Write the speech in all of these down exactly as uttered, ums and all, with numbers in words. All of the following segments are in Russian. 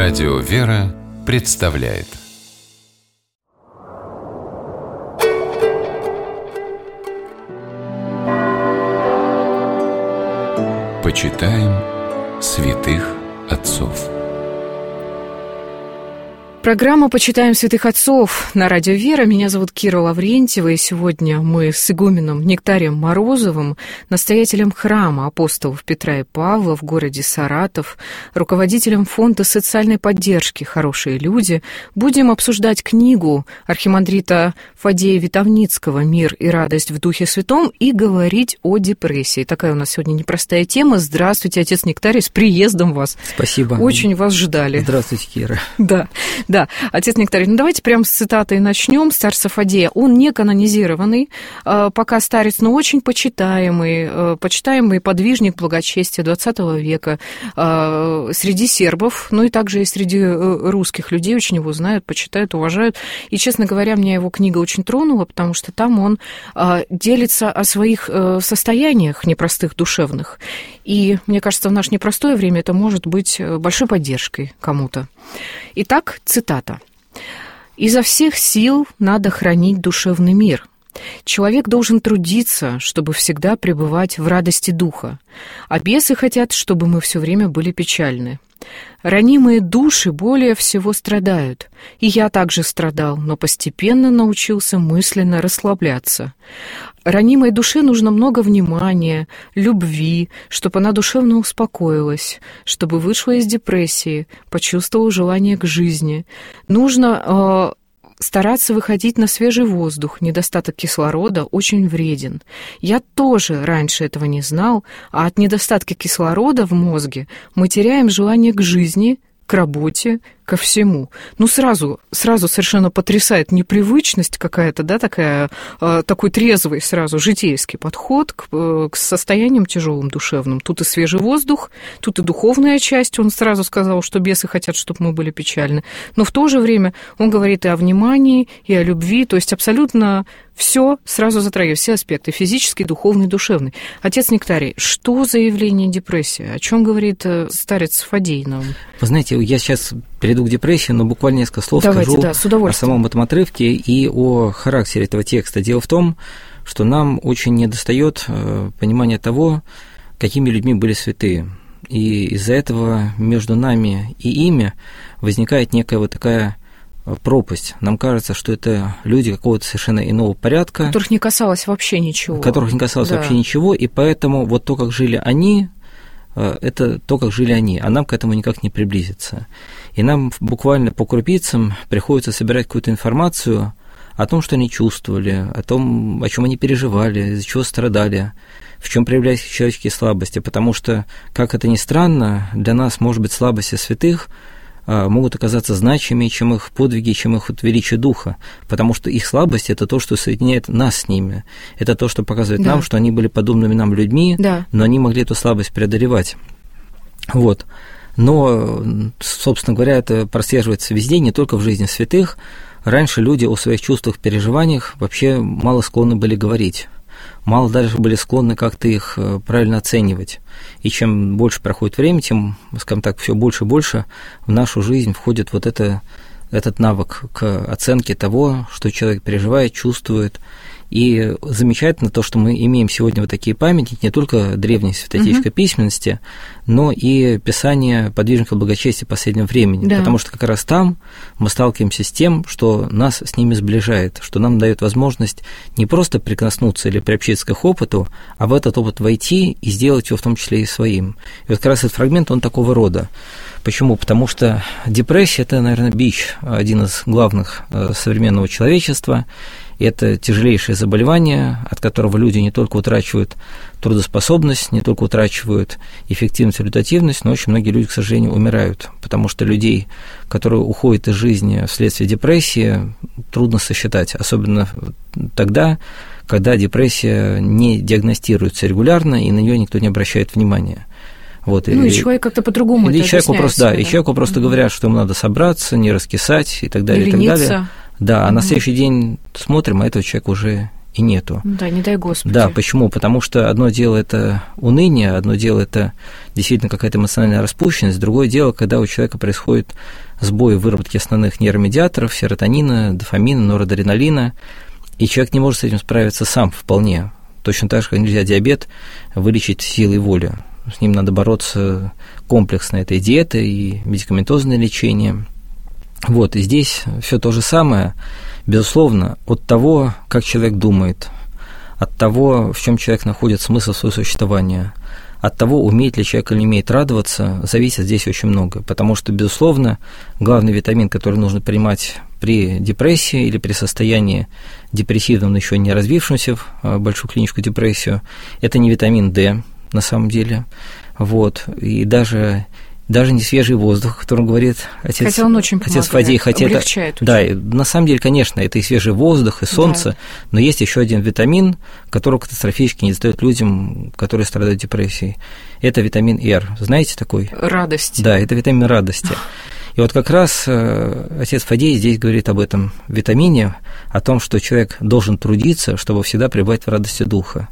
Радио «Вера» представляет. Почитаем святых отцов. Программа «Почитаем святых отцов» на Радио «Вера». Меня зовут Кира Лаврентьева, и сегодня мы с игуменом Нектарием Морозовым, настоятелем храма апостолов Петра и Павла в городе Саратов, руководителем фонда социальной поддержки «Хорошие люди», будем обсуждать книгу архимандрита Фадея Витовницкого «Мир и радость в Духе Святом» и говорить о депрессии. Такая у нас сегодня непростая тема. Здравствуйте, отец Нектарий, с приездом вас. Спасибо. Очень вас ждали. Здравствуйте, Кира. Да. Да, отец Нектарий, ну давайте прямо с цитатой начнем. Старца Фадея, он не канонизированный, пока старец, но очень почитаемый, почитаемый подвижник благочестия двадцатого века среди сербов, ну и также и среди русских людей очень его знают, почитают, уважают. И, честно говоря, меня его книга очень тронула, потому что там он делится о своих состояниях непростых душевных. И, мне кажется, в наше непростое время это может быть большой поддержкой кому-то. Итак, цитата. «Изо всех сил надо хранить душевный мир. Человек должен трудиться, чтобы всегда пребывать в радости духа, а бесы хотят, чтобы мы все время были печальны. Ранимые души более всего страдают, и я также страдал, но постепенно научился мысленно расслабляться. Ранимой душе нужно много внимания, любви, чтобы она душевно успокоилась, чтобы вышла из депрессии, почувствовала желание к жизни. Нужно... Э, стараться выходить на свежий воздух, недостаток кислорода очень вреден. Я тоже раньше этого не знал, а от недостатка кислорода в мозге мы теряем желание к жизни, к работе, ко всему. Ну, сразу, сразу совершенно потрясает непривычность какая-то, да, такая, э, такой трезвый сразу житейский подход к, э, к состояниям тяжелым душевным. Тут и свежий воздух, тут и духовная часть. Он сразу сказал, что бесы хотят, чтобы мы были печальны. Но в то же время он говорит и о внимании, и о любви, то есть абсолютно все сразу затрагивает, все аспекты, физический, духовный, душевный. Отец Нектарий, что за явление депрессии? О чем говорит старец Фадей нам? Вы знаете, я сейчас перейду к депрессии, но буквально несколько слов Давайте, скажу да, о самом этом отрывке и о характере этого текста. Дело в том, что нам очень недостает понимания того, какими людьми были святые. И из-за этого между нами и ими возникает некая вот такая пропасть. Нам кажется, что это люди какого-то совершенно иного порядка. Которых не касалось вообще ничего. Которых не касалось да. вообще ничего, и поэтому вот то, как жили они, это то, как жили они, а нам к этому никак не приблизиться. И нам буквально по крупицам приходится собирать какую-то информацию о том, что они чувствовали, о том, о чем они переживали, из-за чего страдали, в чем проявлялись человеческие слабости, потому что, как это ни странно, для нас, может быть, слабости святых могут оказаться значимее, чем их подвиги, чем их вот величие духа, потому что их слабость – это то, что соединяет нас с ними, это то, что показывает да. нам, что они были подобными нам людьми, да. но они могли эту слабость преодолевать. Вот. Но, собственно говоря, это прослеживается везде, не только в жизни святых. Раньше люди о своих чувствах, переживаниях вообще мало склонны были говорить. Мало даже были склонны как-то их правильно оценивать. И чем больше проходит время, тем, скажем так, все больше и больше в нашу жизнь входит вот это, этот навык к оценке того, что человек переживает, чувствует. И замечательно то, что мы имеем сегодня вот такие памятники, не только древней святоотеческой uh-huh. письменности, но и писания подвижников благочестия последнего времени, да. потому что как раз там мы сталкиваемся с тем, что нас с ними сближает, что нам дает возможность не просто прикоснуться или приобщиться к их опыту, а в этот опыт войти и сделать его в том числе и своим. И вот как раз этот фрагмент, он такого рода. Почему? Потому что депрессия – это, наверное, бич, один из главных современного человечества. И это тяжелейшее заболевание, от которого люди не только утрачивают трудоспособность, не только утрачивают эффективность и результативность, но очень многие люди, к сожалению, умирают, потому что людей, которые уходят из жизни вследствие депрессии, трудно сосчитать, особенно тогда, когда депрессия не диагностируется регулярно, и на нее никто не обращает внимания. Вот, ну, и, и человек как-то по-другому или это человеку просто, да, да, и человеку просто говорят, что ему надо собраться, не раскисать и так далее, и так далее. Да, а угу. на следующий день смотрим, а этого человека уже и нету. Да, не дай Господи. Да, почему? Потому что одно дело – это уныние, одно дело – это действительно какая-то эмоциональная распущенность, другое дело, когда у человека происходит сбой в выработке основных нейромедиаторов, серотонина, дофамина, норадреналина, и человек не может с этим справиться сам вполне. Точно так же, как нельзя диабет вылечить силой воли. С ним надо бороться комплексно, это и диета, и медикаментозное лечение. Вот, и здесь все то же самое, безусловно, от того, как человек думает, от того, в чем человек находит смысл своего существования, от того, умеет ли человек или не умеет радоваться, зависит здесь очень много. Потому что, безусловно, главный витамин, который нужно принимать при депрессии или при состоянии депрессивном, но еще не развившемся в большую клиническую депрессию, это не витамин D, на самом деле. Вот. И даже, даже не свежий воздух, о котором говорит отец, хотя он очень отец Фадей. Хотя облегчает это, да, на самом деле, конечно, это и свежий воздух, и солнце, да. Но есть еще один витамин, который катастрофически не достает людям, которые страдают депрессией. Это витамин R. Знаете такой? Радости. Да, это витамин радости. И вот как раз э, отец Фадей здесь говорит об этом витамине, о том, что человек должен трудиться, чтобы всегда пребывать в радости духа.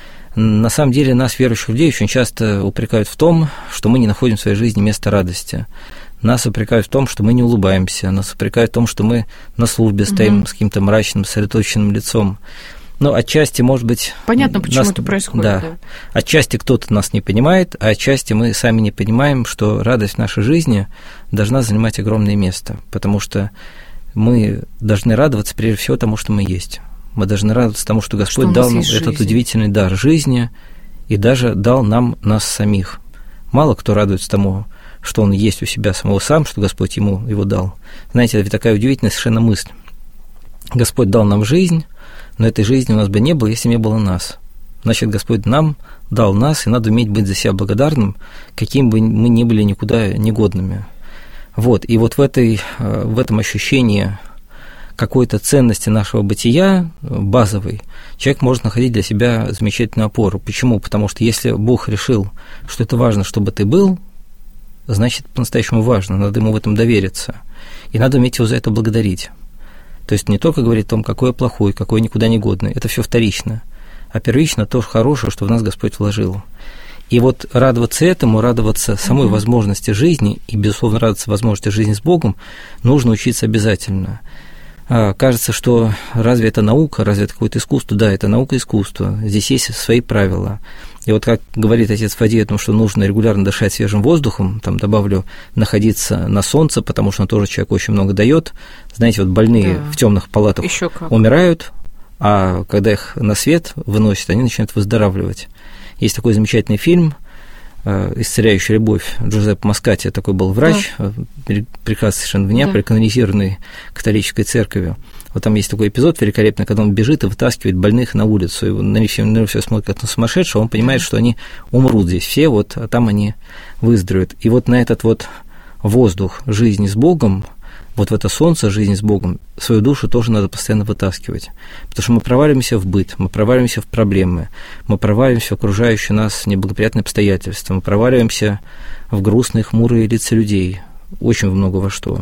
На самом деле нас, верующих людей, очень часто упрекают в том, что мы не находим в своей жизни места радости. Нас упрекают в том, что мы не улыбаемся, нас упрекают в том, что мы на службе стоим угу. с каким-то мрачным, сосредоточенным лицом. Ну, отчасти, может быть... Понятно, почему нас, это происходит. Да. да. Отчасти кто-то нас не понимает, а отчасти мы сами не понимаем, что радость в нашей жизни должна занимать огромное место, потому что мы должны радоваться прежде всего тому, что мы есть. Мы должны радоваться тому, что Господь что дал нам этот жизнь. Удивительный дар жизни и даже дал нам нас самих. Мало кто радуется тому, что он есть у себя самого сам, что Господь ему его дал. Знаете, это такая удивительная совершенно мысль. Господь дал нам жизнь, но этой жизни у нас бы не было, если не было нас. Значит, Господь нам дал нас, и надо уметь быть за себя благодарным, каким бы мы ни были никуда негодными. Вот, и вот в, этой, в этом ощущении какой-то ценности нашего бытия, базовой, человек может находить для себя замечательную опору. Почему? Потому что если Бог решил, что это важно, чтобы ты был, значит, по-настоящему важно, надо ему в этом довериться. И надо уметь его за это благодарить. То есть не только говорить о том, какой я плохой, какой я никуда не годный, это все вторично, а первично то хорошее, что в нас Господь вложил. И вот радоваться этому, радоваться самой mm-hmm. возможности жизни и, безусловно, радоваться возможности жизни с Богом нужно учиться обязательно. Кажется, что разве это наука, разве это какое-то искусство? Да, это наука и искусство. Здесь есть свои правила. И вот как говорит отец Фадей о том, что нужно регулярно дышать свежим воздухом, там добавлю, находиться на солнце, потому что он тоже человеку очень много дает. Знаете, вот больные да. в темных палатах умирают, а когда их на свет выносят, они начинают выздоравливать. Есть такой замечательный фильм «Исцеляющая любовь». Джузеппе Маскати такой был врач, да. прекрасный совершенно в Неаполе, да. канонизированный католической церковью. Вот там есть такой эпизод великолепный, когда он бежит и вытаскивает больных на улицу. И на них все, все смотрят как на сумасшедшего, он понимает, что они умрут здесь все, вот, а там они выздоровеют. И вот на этот вот воздух жизни с Богом, вот в это солнце жизни с Богом, свою душу тоже надо постоянно вытаскивать. Потому что мы проваливаемся в быт, мы проваливаемся в проблемы, мы проваливаемся в окружающие нас неблагоприятные обстоятельства, мы проваливаемся в грустные, хмурые лица людей, очень много во что.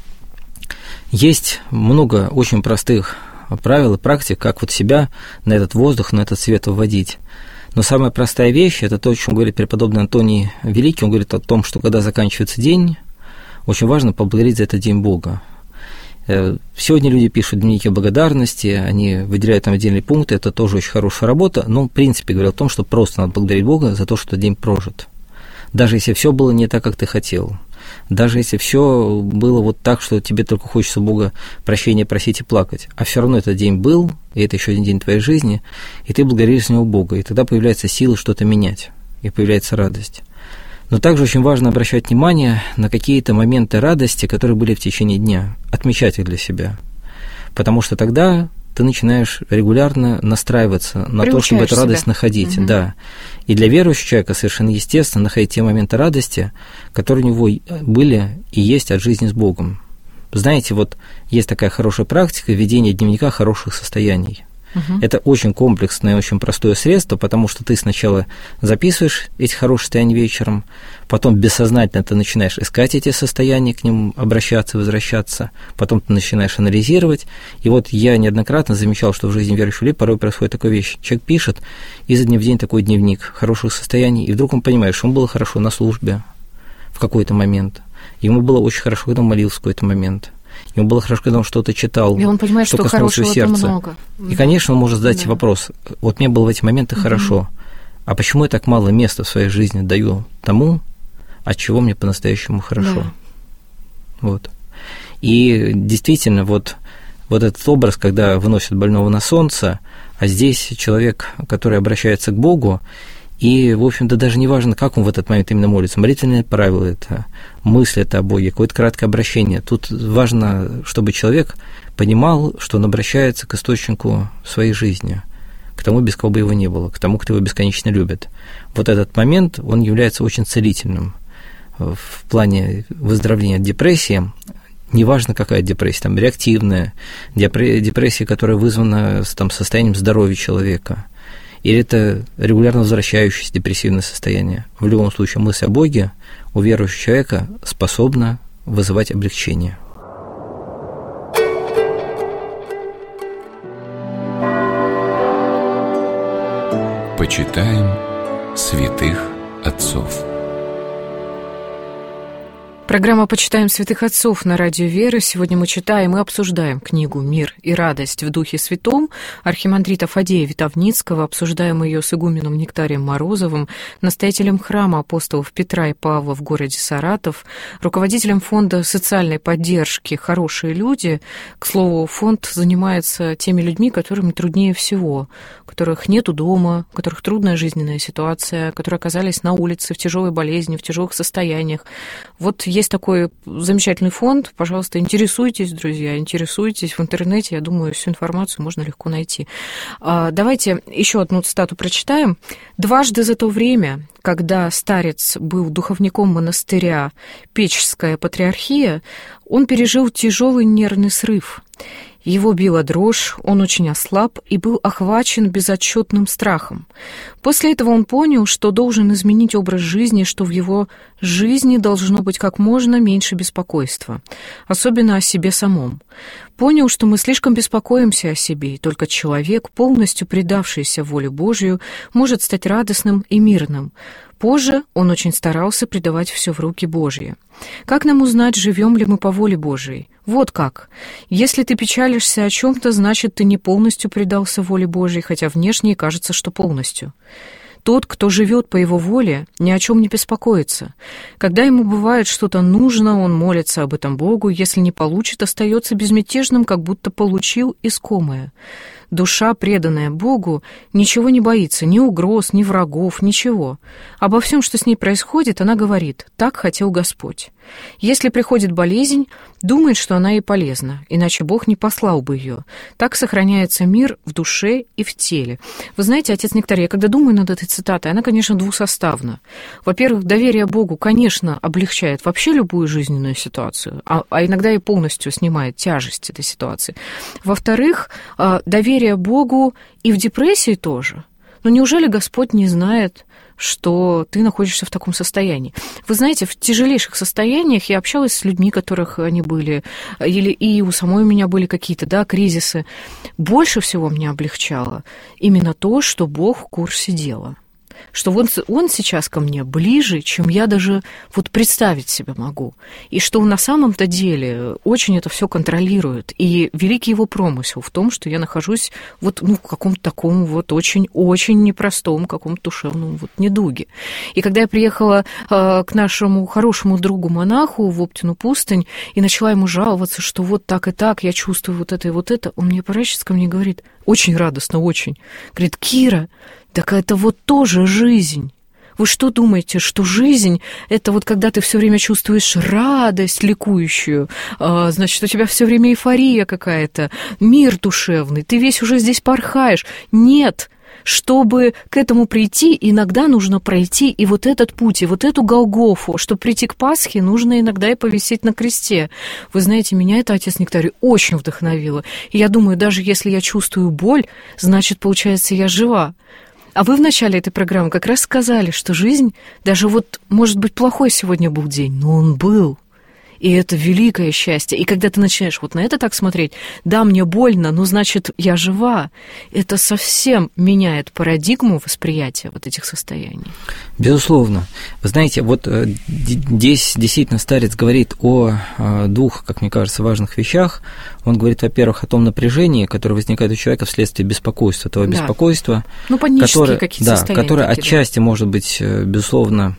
Есть много очень простых правил и практик, как вот себя на этот воздух, на этот свет выводить. Но самая простая вещь – это то, о чем говорит преподобный Антоний Великий. Он говорит о том, что когда заканчивается день, очень важно поблагодарить за этот день Бога. Сегодня люди пишут дневники благодарности, они выделяют там отдельные пункты, это тоже очень хорошая работа, но в принципе говорят о том, что просто надо благодарить Бога за то, что день прожит. Даже если все было не так, как ты хотел, даже если все было вот так, что тебе только хочется Бога прощения просить и плакать, а все равно этот день был, и это еще один день твоей жизни, и ты благодаришь за него Бога, и тогда появляется сила что-то менять, и появляется радость. Но также очень важно обращать внимание на какие-то моменты радости, которые были в течение дня, отмечать их для себя, потому что тогда ты начинаешь регулярно настраиваться на то, чтобы эту радость себя. находить. Угу. Да. И для верующего человека совершенно естественно находить те моменты радости, которые у него были и есть от жизни с Богом. Знаете, вот есть такая хорошая практика ведения дневника хороших состояний. Угу. Это очень комплексное, очень простое средство, потому что ты сначала записываешь эти хорошие состояния вечером, потом бессознательно ты начинаешь искать эти состояния, к ним обращаться, возвращаться, потом ты начинаешь анализировать. И вот я неоднократно замечал, что в жизни верующих людей порой происходит такая вещь. Человек пишет изо дня в день такой дневник хороших состояний, и вдруг он понимает, что ему было хорошо на службе в какой-то момент, ему было очень хорошо, когда он молился в какой-то момент. Ему было хорошо, когда он что-то читал, и он понимает, что, что коснулось его сердца. много. И, конечно, он может задать да. вопрос. Вот мне было в эти моменты mm-hmm. хорошо, а почему я так мало места в своей жизни даю тому, от чего мне по-настоящему хорошо? Да. Вот. И действительно, вот, вот этот образ, когда выносят больного на солнце, а здесь человек, который обращается к Богу, и, в общем-то, даже не важно, как он в этот момент именно молится. Молитвенные правила – это мысль это о Боге, какое-то краткое обращение. Тут важно, чтобы человек понимал, что он обращается к источнику своей жизни, к тому, без кого бы его не было, к тому, кто его бесконечно любит. Вот этот момент, он является очень целительным в плане выздоровления от депрессии. Неважно, какая депрессия, там, реактивная, депрессия, которая вызвана там, состоянием здоровья человека, или это регулярно возвращающееся депрессивное состояние. В любом случае, мысль о Боге у верующего человека способна вызывать облегчение. Почитаем святых отцов. Программа «Почитаем святых отцов» на радио Веры. Сегодня мы читаем и обсуждаем книгу «Мир и радость в Духе Святом» архимандрита Фадея Витовницкого. Обсуждаем ее с игуменом Нектарием Морозовым, настоятелем храма апостолов Петра и Павла в городе Саратов, руководителем фонда социальной поддержки «Хорошие люди». К слову, фонд занимается теми людьми, которым труднее всего, у которых нету дома, у которых трудная жизненная ситуация, которые оказались на улице в тяжелой болезни, в тяжелых состояниях. Вот есть такой замечательный фонд, пожалуйста, интересуйтесь, друзья, интересуйтесь в интернете, я думаю, всю информацию можно легко найти. Давайте еще одну цитату прочитаем. «Дважды за то время, когда старец был духовником монастыря Печская патриархия, он пережил тяжелый нервный срыв. Его била дрожь, он очень ослаб и был охвачен безотчетным страхом. После этого он понял, что должен изменить образ жизни, что в его жизни должно быть как можно меньше беспокойства, особенно о себе самом. Понял, что мы слишком беспокоимся о себе, и только человек, полностью предавшийся воле Божию, может стать радостным и мирным. Позже он очень старался предавать все в руки Божьи. Как нам узнать, живем ли мы по воле Божией? Вот как. Если ты печалишься о чем-то, значит, ты не полностью предался воле Божьей, хотя внешне кажется, что полностью. Тот, кто живет по его воле, ни о чем не беспокоится. Когда ему бывает что-то нужно, он молится об этом Богу, если не получит, остается безмятежным, как будто получил искомое. Душа, преданная Богу, ничего не боится, ни угроз, ни врагов, ничего. Обо всем, что с ней происходит, она говорит: «Так хотел Господь». Если приходит болезнь, думает, что она ей полезна, иначе Бог не послал бы ее. Так сохраняется мир в душе и в теле. Вы знаете, отец Нектарий, я когда думаю над этой цитатой, она, конечно, двусоставна. Во-первых, доверие Богу, конечно, облегчает вообще любую жизненную ситуацию, а, а иногда и полностью снимает тяжесть этой ситуации. Во-вторых, доверие Богу и в депрессии тоже. Но неужели Господь не знает, что ты находишься в таком состоянии? Вы знаете, в тяжелейших состояниях я общалась с людьми, которых они были, или и у самой у меня были какие-то, да, кризисы. Больше всего мне облегчало именно то, что Бог в курсе дела. Что он, он сейчас ко мне ближе, чем я даже вот представить себе могу. И что он на самом-то деле очень это все контролирует. И великий его промысел в том, что я нахожусь вот, ну, в каком-то таком вот очень-очень непростом, каком-то душевном вот недуге. И когда я приехала э, к нашему хорошему другу-монаху в Оптину пустынь и начала ему жаловаться, что вот так и так, я чувствую вот это и вот это, он мне поворачивается ко мне и говорит, очень радостно, очень, говорит: «Кира, так это вот тоже жизнь. Вы что думаете, что жизнь – это вот когда ты все время чувствуешь радость ликующую, а, значит, у тебя все время эйфория какая-то, мир душевный, ты весь уже здесь порхаешь. Нет, чтобы к этому прийти, иногда нужно пройти и вот этот путь, и вот эту Голгофу. Чтобы прийти к Пасхе, нужно иногда и повисеть на кресте. Вы знаете, меня это, отец Нектарий, очень вдохновило. И я думаю, даже если я чувствую боль, значит, получается, я жива. А вы в начале этой программы как раз сказали, что жизнь, даже вот, может быть, плохой сегодня был день, но он был. И это великое счастье. И когда ты начинаешь вот на это так смотреть, да, мне больно, но значит, я жива. Это совсем меняет парадигму восприятия вот этих состояний. Безусловно. Вы знаете, вот здесь действительно старец говорит о двух, как мне кажется, важных вещах. Он говорит, во-первых, о том напряжении, которое возникает у человека вследствие беспокойства, того да. беспокойства, ну, которое, да, которое такие, отчасти да. может быть, безусловно,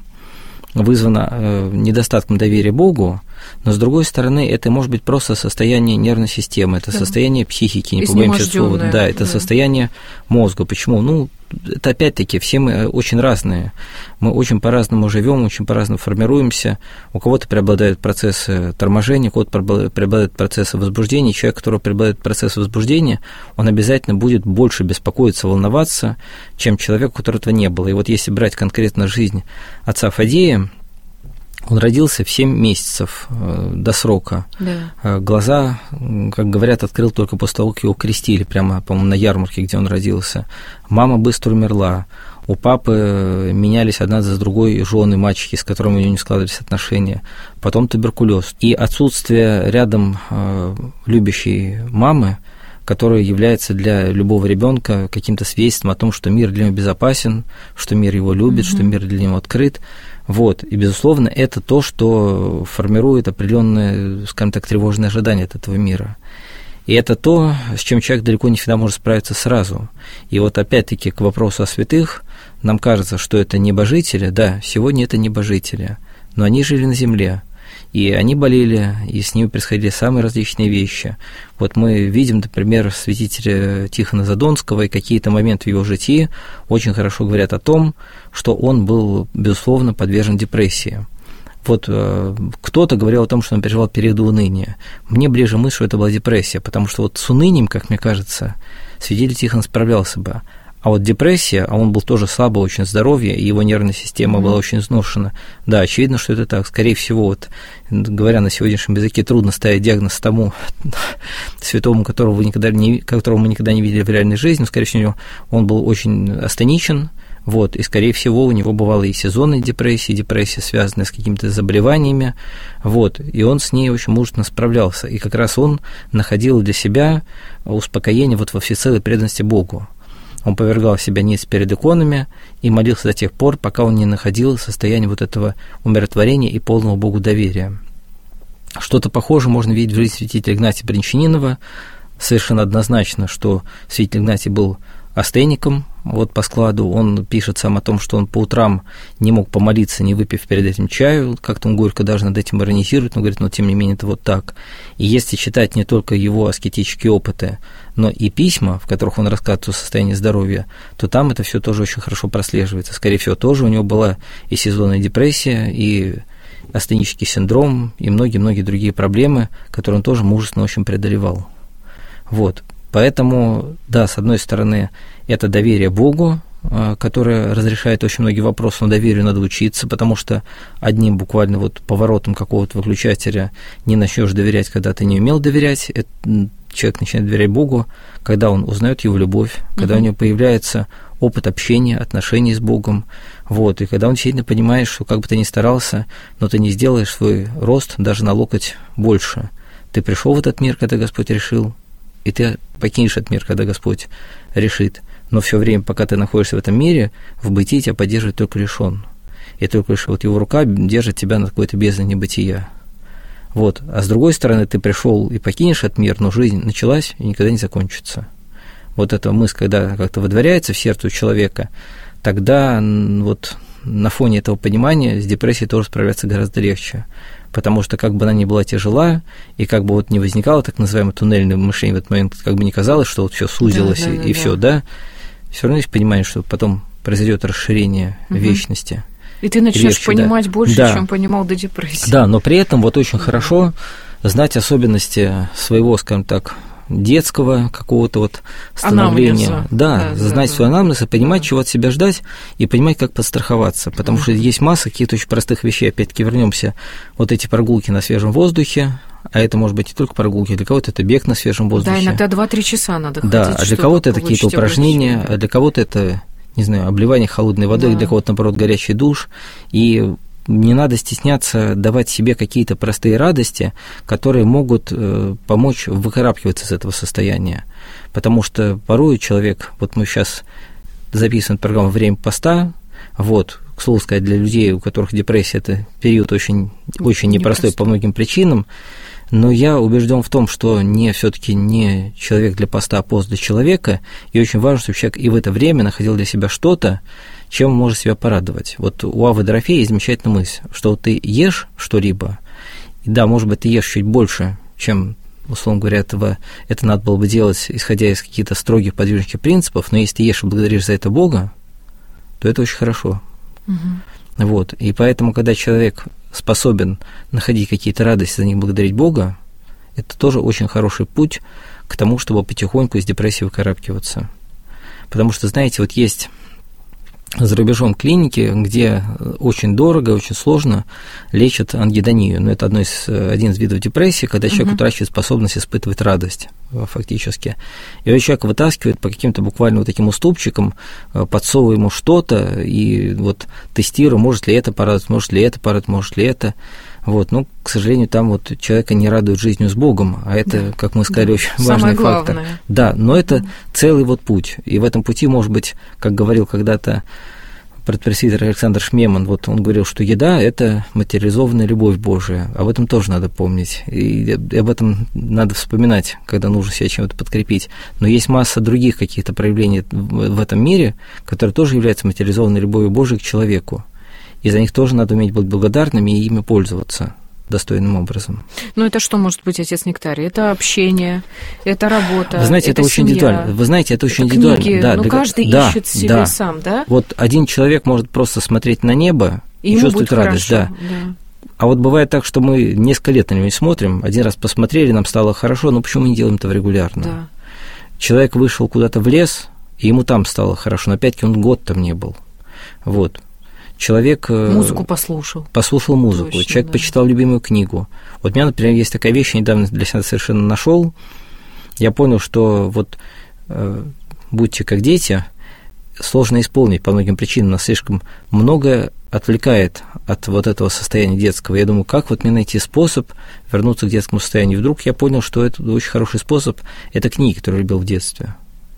вызвано недостатком доверия Богу, но, с другой стороны, это может быть просто состояние нервной системы, это да. состояние психики, не побоимся слова, да, это да. состояние мозга. Почему? Ну, это опять-таки все мы очень разные, мы очень по-разному живем, очень по-разному формируемся. У кого-то преобладают процессы торможения, у кого-то преобладают процессы возбуждения. Человек, у которого преобладает процесс возбуждения, он обязательно будет больше беспокоиться, волноваться, чем человек, у которого этого не было. И вот если брать конкретно жизнь отца Фадея, он родился в семь месяцев до срока. Да. Глаза, как говорят, открыл только после того, как его крестили, прямо, по-моему, на ярмарке, где он родился. Мама быстро умерла. У папы менялись одна за другой жены, мальчики, с которыми у него не складывались отношения. Потом туберкулез. И отсутствие рядом любящей мамы, которая является для любого ребенка каким-то свидетельством о том, что мир для него безопасен, что мир его любит, mm-hmm. что мир для него открыт. Вот. И, безусловно, это то, что формирует определенное, скажем так, тревожное ожидание от этого мира. И это то, с чем человек далеко не всегда может справиться сразу. И вот опять-таки к вопросу о святых, нам кажется, что это небожители. Да, сегодня это небожители, но они жили на земле. И они болели, и с ними происходили самые различные вещи. Вот мы видим, например, святителя Тихона Задонского, и какие-то моменты в его житии очень хорошо говорят о том, что он был, безусловно, подвержен депрессии. Вот э, кто-то говорил о том, что он переживал периоды уныния. Мне ближе мысль, что это была депрессия, потому что вот с унынием, как мне кажется, святитель Тихон справлялся бы. А вот депрессия, а он был тоже слабо очень здоровье, и его нервная система mm-hmm. была очень изношена. Да, очевидно, что это так. Скорее всего, вот, говоря на сегодняшнем языке, трудно ставить диагноз тому святому, которого, вы никогда не, которого мы никогда не видели в реальной жизни, но, скорее всего, он был очень астеничен, вот, и, скорее всего, у него бывало и сезонные депрессии, депрессии, связанные с какими-то заболеваниями, вот, и он с ней очень мужественно справлялся. И как раз он находил для себя успокоение вот во всецелой преданности Богу. Он повергал себя ниц перед иконами и молился до тех пор, пока он не находил состояние вот этого умиротворения и полного Богу доверия. Что-то похожее можно видеть в жизни святителя Игнатия Брянчанинова. Совершенно однозначно, что святитель Игнатий был астеником, вот по складу. Он пишет сам о том, что он по утрам не мог помолиться, не выпив перед этим чаю. Как-то он горько даже над этим иронизирует, но говорит, но тем не менее это вот так. И если читать не только его аскетические опыты, но и письма, в которых он рассказывает о состоянии здоровья, то там это все тоже очень хорошо прослеживается. Скорее всего, тоже у него была и сезонная депрессия, и астенический синдром, и многие-многие другие проблемы, которые он тоже мужественно очень преодолевал. Вот. Поэтому, да, с одной стороны, это доверие Богу, которое разрешает очень многие вопросы, но доверию надо учиться, потому что одним буквально вот поворотом какого-то выключателя не начнешь доверять, когда ты не умел доверять. Это, человек начинает доверять Богу, когда он узнает его любовь, когда mm-hmm. у него появляется опыт общения, отношений с Богом, вот, и когда он действительно понимает, что как бы ты ни старался, но ты не сделаешь свой рост даже на локоть больше. Ты пришел в этот мир, когда Господь решил, и ты покинешь этот мир, когда Господь решит. Но все время, пока ты находишься в этом мире, в бытии тебя поддерживает только лишь Он. И только лишь вот его рука держит тебя над какой-то бездной небытия. Вот. А с другой стороны, ты пришел и покинешь этот мир, но жизнь началась и никогда не закончится. Вот эта мысль, когда как-то выдворяется в сердце у человека, тогда вот на фоне этого понимания с депрессией тоже справляться гораздо легче. Потому что как бы она ни была тяжела, и как бы вот не возникало так называемое туннельное мышление в этот момент, как бы не казалось, что вот все сузилось, да, да, и, да, и да. все, да, все равно есть понимание, что потом произойдет расширение угу. вечности. И ты начнешь легче, понимать да. больше, да. чем понимал до депрессии. Да, но при этом вот очень да. хорошо знать особенности своего, скажем так, детского какого-то вот становления. Анамнеза. Да, да, знать да, свой анамнез и понимать, да. чего от себя ждать, и понимать, как подстраховаться. Потому mm-hmm. что есть масса каких-то очень простых вещей. Опять-таки вернемся вот эти прогулки на свежем воздухе, а это может быть не только прогулки, для кого-то это бег на свежем воздухе. Да, иногда два-три часа надо ходить. Да, а для кого-то это какие-то упражнения, а для кого-то это, не знаю, обливание холодной водой, да. Для кого-то, наоборот, горячий душ. И не надо стесняться давать себе какие-то простые радости, которые могут помочь выкарабкиваться из этого состояния. Потому что порой человек, вот мы сейчас записываем программу «Время поста», вот, к слову сказать, для людей, у которых депрессия, это период очень, очень непростой по многим причинам, но я убежден в том, что не все-таки не человек для поста, а пост для человека, и очень важно, чтобы человек и в это время находил для себя что-то, чем он может себя порадовать. Вот у Аввы Дорофея есть замечательная мысль, что вот ты ешь что-либо, и да, может быть, ты ешь чуть больше, чем, условно говоря, этого, это надо было бы делать, исходя из каких-то строгих подвижнических принципов, но если ты ешь и благодаришь за это Бога, то это очень хорошо. Угу. Вот. И поэтому, когда человек способен находить какие-то радости, за них благодарить Бога, это тоже очень хороший путь к тому, чтобы потихоньку из депрессии выкарабкиваться. Потому что, знаете, вот есть за рубежом клиники, где очень дорого, очень сложно лечат ангидонию. Но это одно из, один из видов депрессии, когда человек uh-huh. утрачивает способность испытывать радость фактически. И вот человек вытаскивает по каким-то буквально вот таким уступчикам, подсовывая ему что-то, и вот тестируя, может ли это порадовать, может ли это порадовать, может ли это. Вот, ну, к сожалению, там вот человека не радует жизнью с Богом, а это, да, как мы сказали, да, очень важный фактор. Да, но это mm. целый вот путь, и в этом пути, может быть, как говорил когда-то предпресвитер Александр Шмеман, вот он говорил, что еда – это материализованная любовь Божия, об этом тоже надо помнить, и об этом надо вспоминать, когда нужно себя чем-то подкрепить. Но есть масса других каких-то проявлений в этом мире, которые тоже являются материализованной любовью Божией к человеку. И за них тоже надо уметь быть благодарными и ими пользоваться достойным образом. Ну, это что может быть, отец Нектарий? Это общение, это работа, Вы знаете, это, это очень индивидуально. Вы знаете, это очень это индивидуально. Книги. Да, ну, для... каждый да, ищет себя да. сам, да? Вот один человек может просто смотреть на небо и, и чувствовать радость, да. да. А вот бывает так, что мы несколько лет на него не смотрим, один раз посмотрели, нам стало хорошо, но почему мы не делаем этого регулярно? Да. Человек вышел куда-то в лес, и ему там стало хорошо, но опять-таки он год там не был. Вот. Человек музыку послушал. Послушал музыку, Точно, человек да. почитал любимую книгу. Вот у меня, например, есть такая вещь, я недавно для себя совершенно нашел. Я понял, что вот э, будьте как дети, сложно исполнить по многим причинам, нас слишком многое отвлекает от вот этого состояния детского. Я думаю, как вот мне найти способ вернуться к детскому состоянию. И вдруг я понял, что это очень хороший способ, это книги, которые я любил в детстве.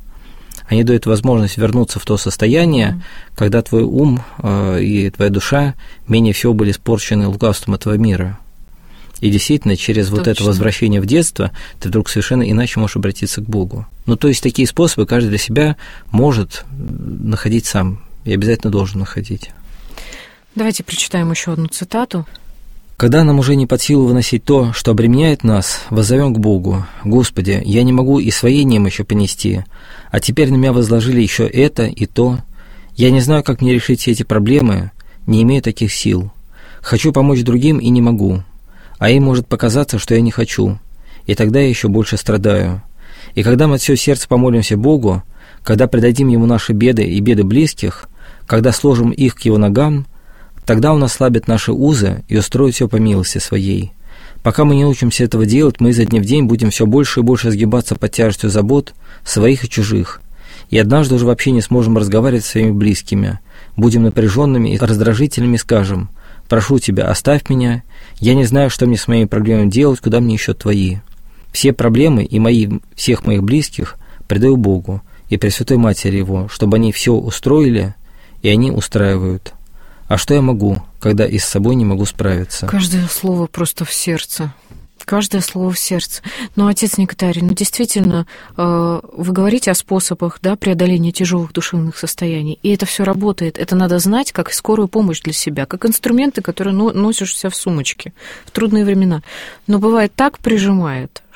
Они дают возможность вернуться в то состояние, mm-hmm. когда твой ум э, и твоя душа менее всего были испорчены лукавством этого мира. И действительно, через Точно. Вот это возвращение в детство ты вдруг совершенно иначе можешь обратиться к Богу. Ну, то есть такие способы каждый для себя может находить сам, и обязательно должен находить. Давайте прочитаем еще одну цитату. «Когда нам уже не под силу выносить то, что обременяет нас, воззовем к Богу: Господи, я не могу и своей немощи понести, а теперь на меня возложили еще это и то. Я не знаю, как мне решить все эти проблемы, не имею таких сил. Хочу помочь другим и не могу, а им может показаться, что я не хочу, и тогда я еще больше страдаю. И когда мы от всего сердца помолимся Богу, когда предадим Ему наши беды и беды близких, когда сложим их к Его ногам, тогда Он ослабит наши узы и устроит все по милости Своей. Пока мы не научимся этого делать, мы изо дня в день будем все больше и больше сгибаться под тяжестью забот, своих и чужих, и однажды уже вообще не сможем разговаривать с своими близкими, будем напряженными и раздражительными и скажем: «Прошу тебя, оставь меня, я не знаю, что мне с моими проблемами делать, куда мне еще твои». Все проблемы и мои, всех моих близких предаю Богу и Пресвятой Матери Его, чтобы они все устроили, и они устраивают. А что я могу, когда и с собой не могу справиться? Каждое слово просто в сердце. Каждое слово в сердце. Но, отец Нектарий, ну действительно, вы говорите о способах, да, преодоления тяжелых душевных состояний, и это все работает. Это надо знать как скорую помощь для себя, как инструменты, которые носишь у себя в сумочке в трудные времена. Но бывает так прижимает,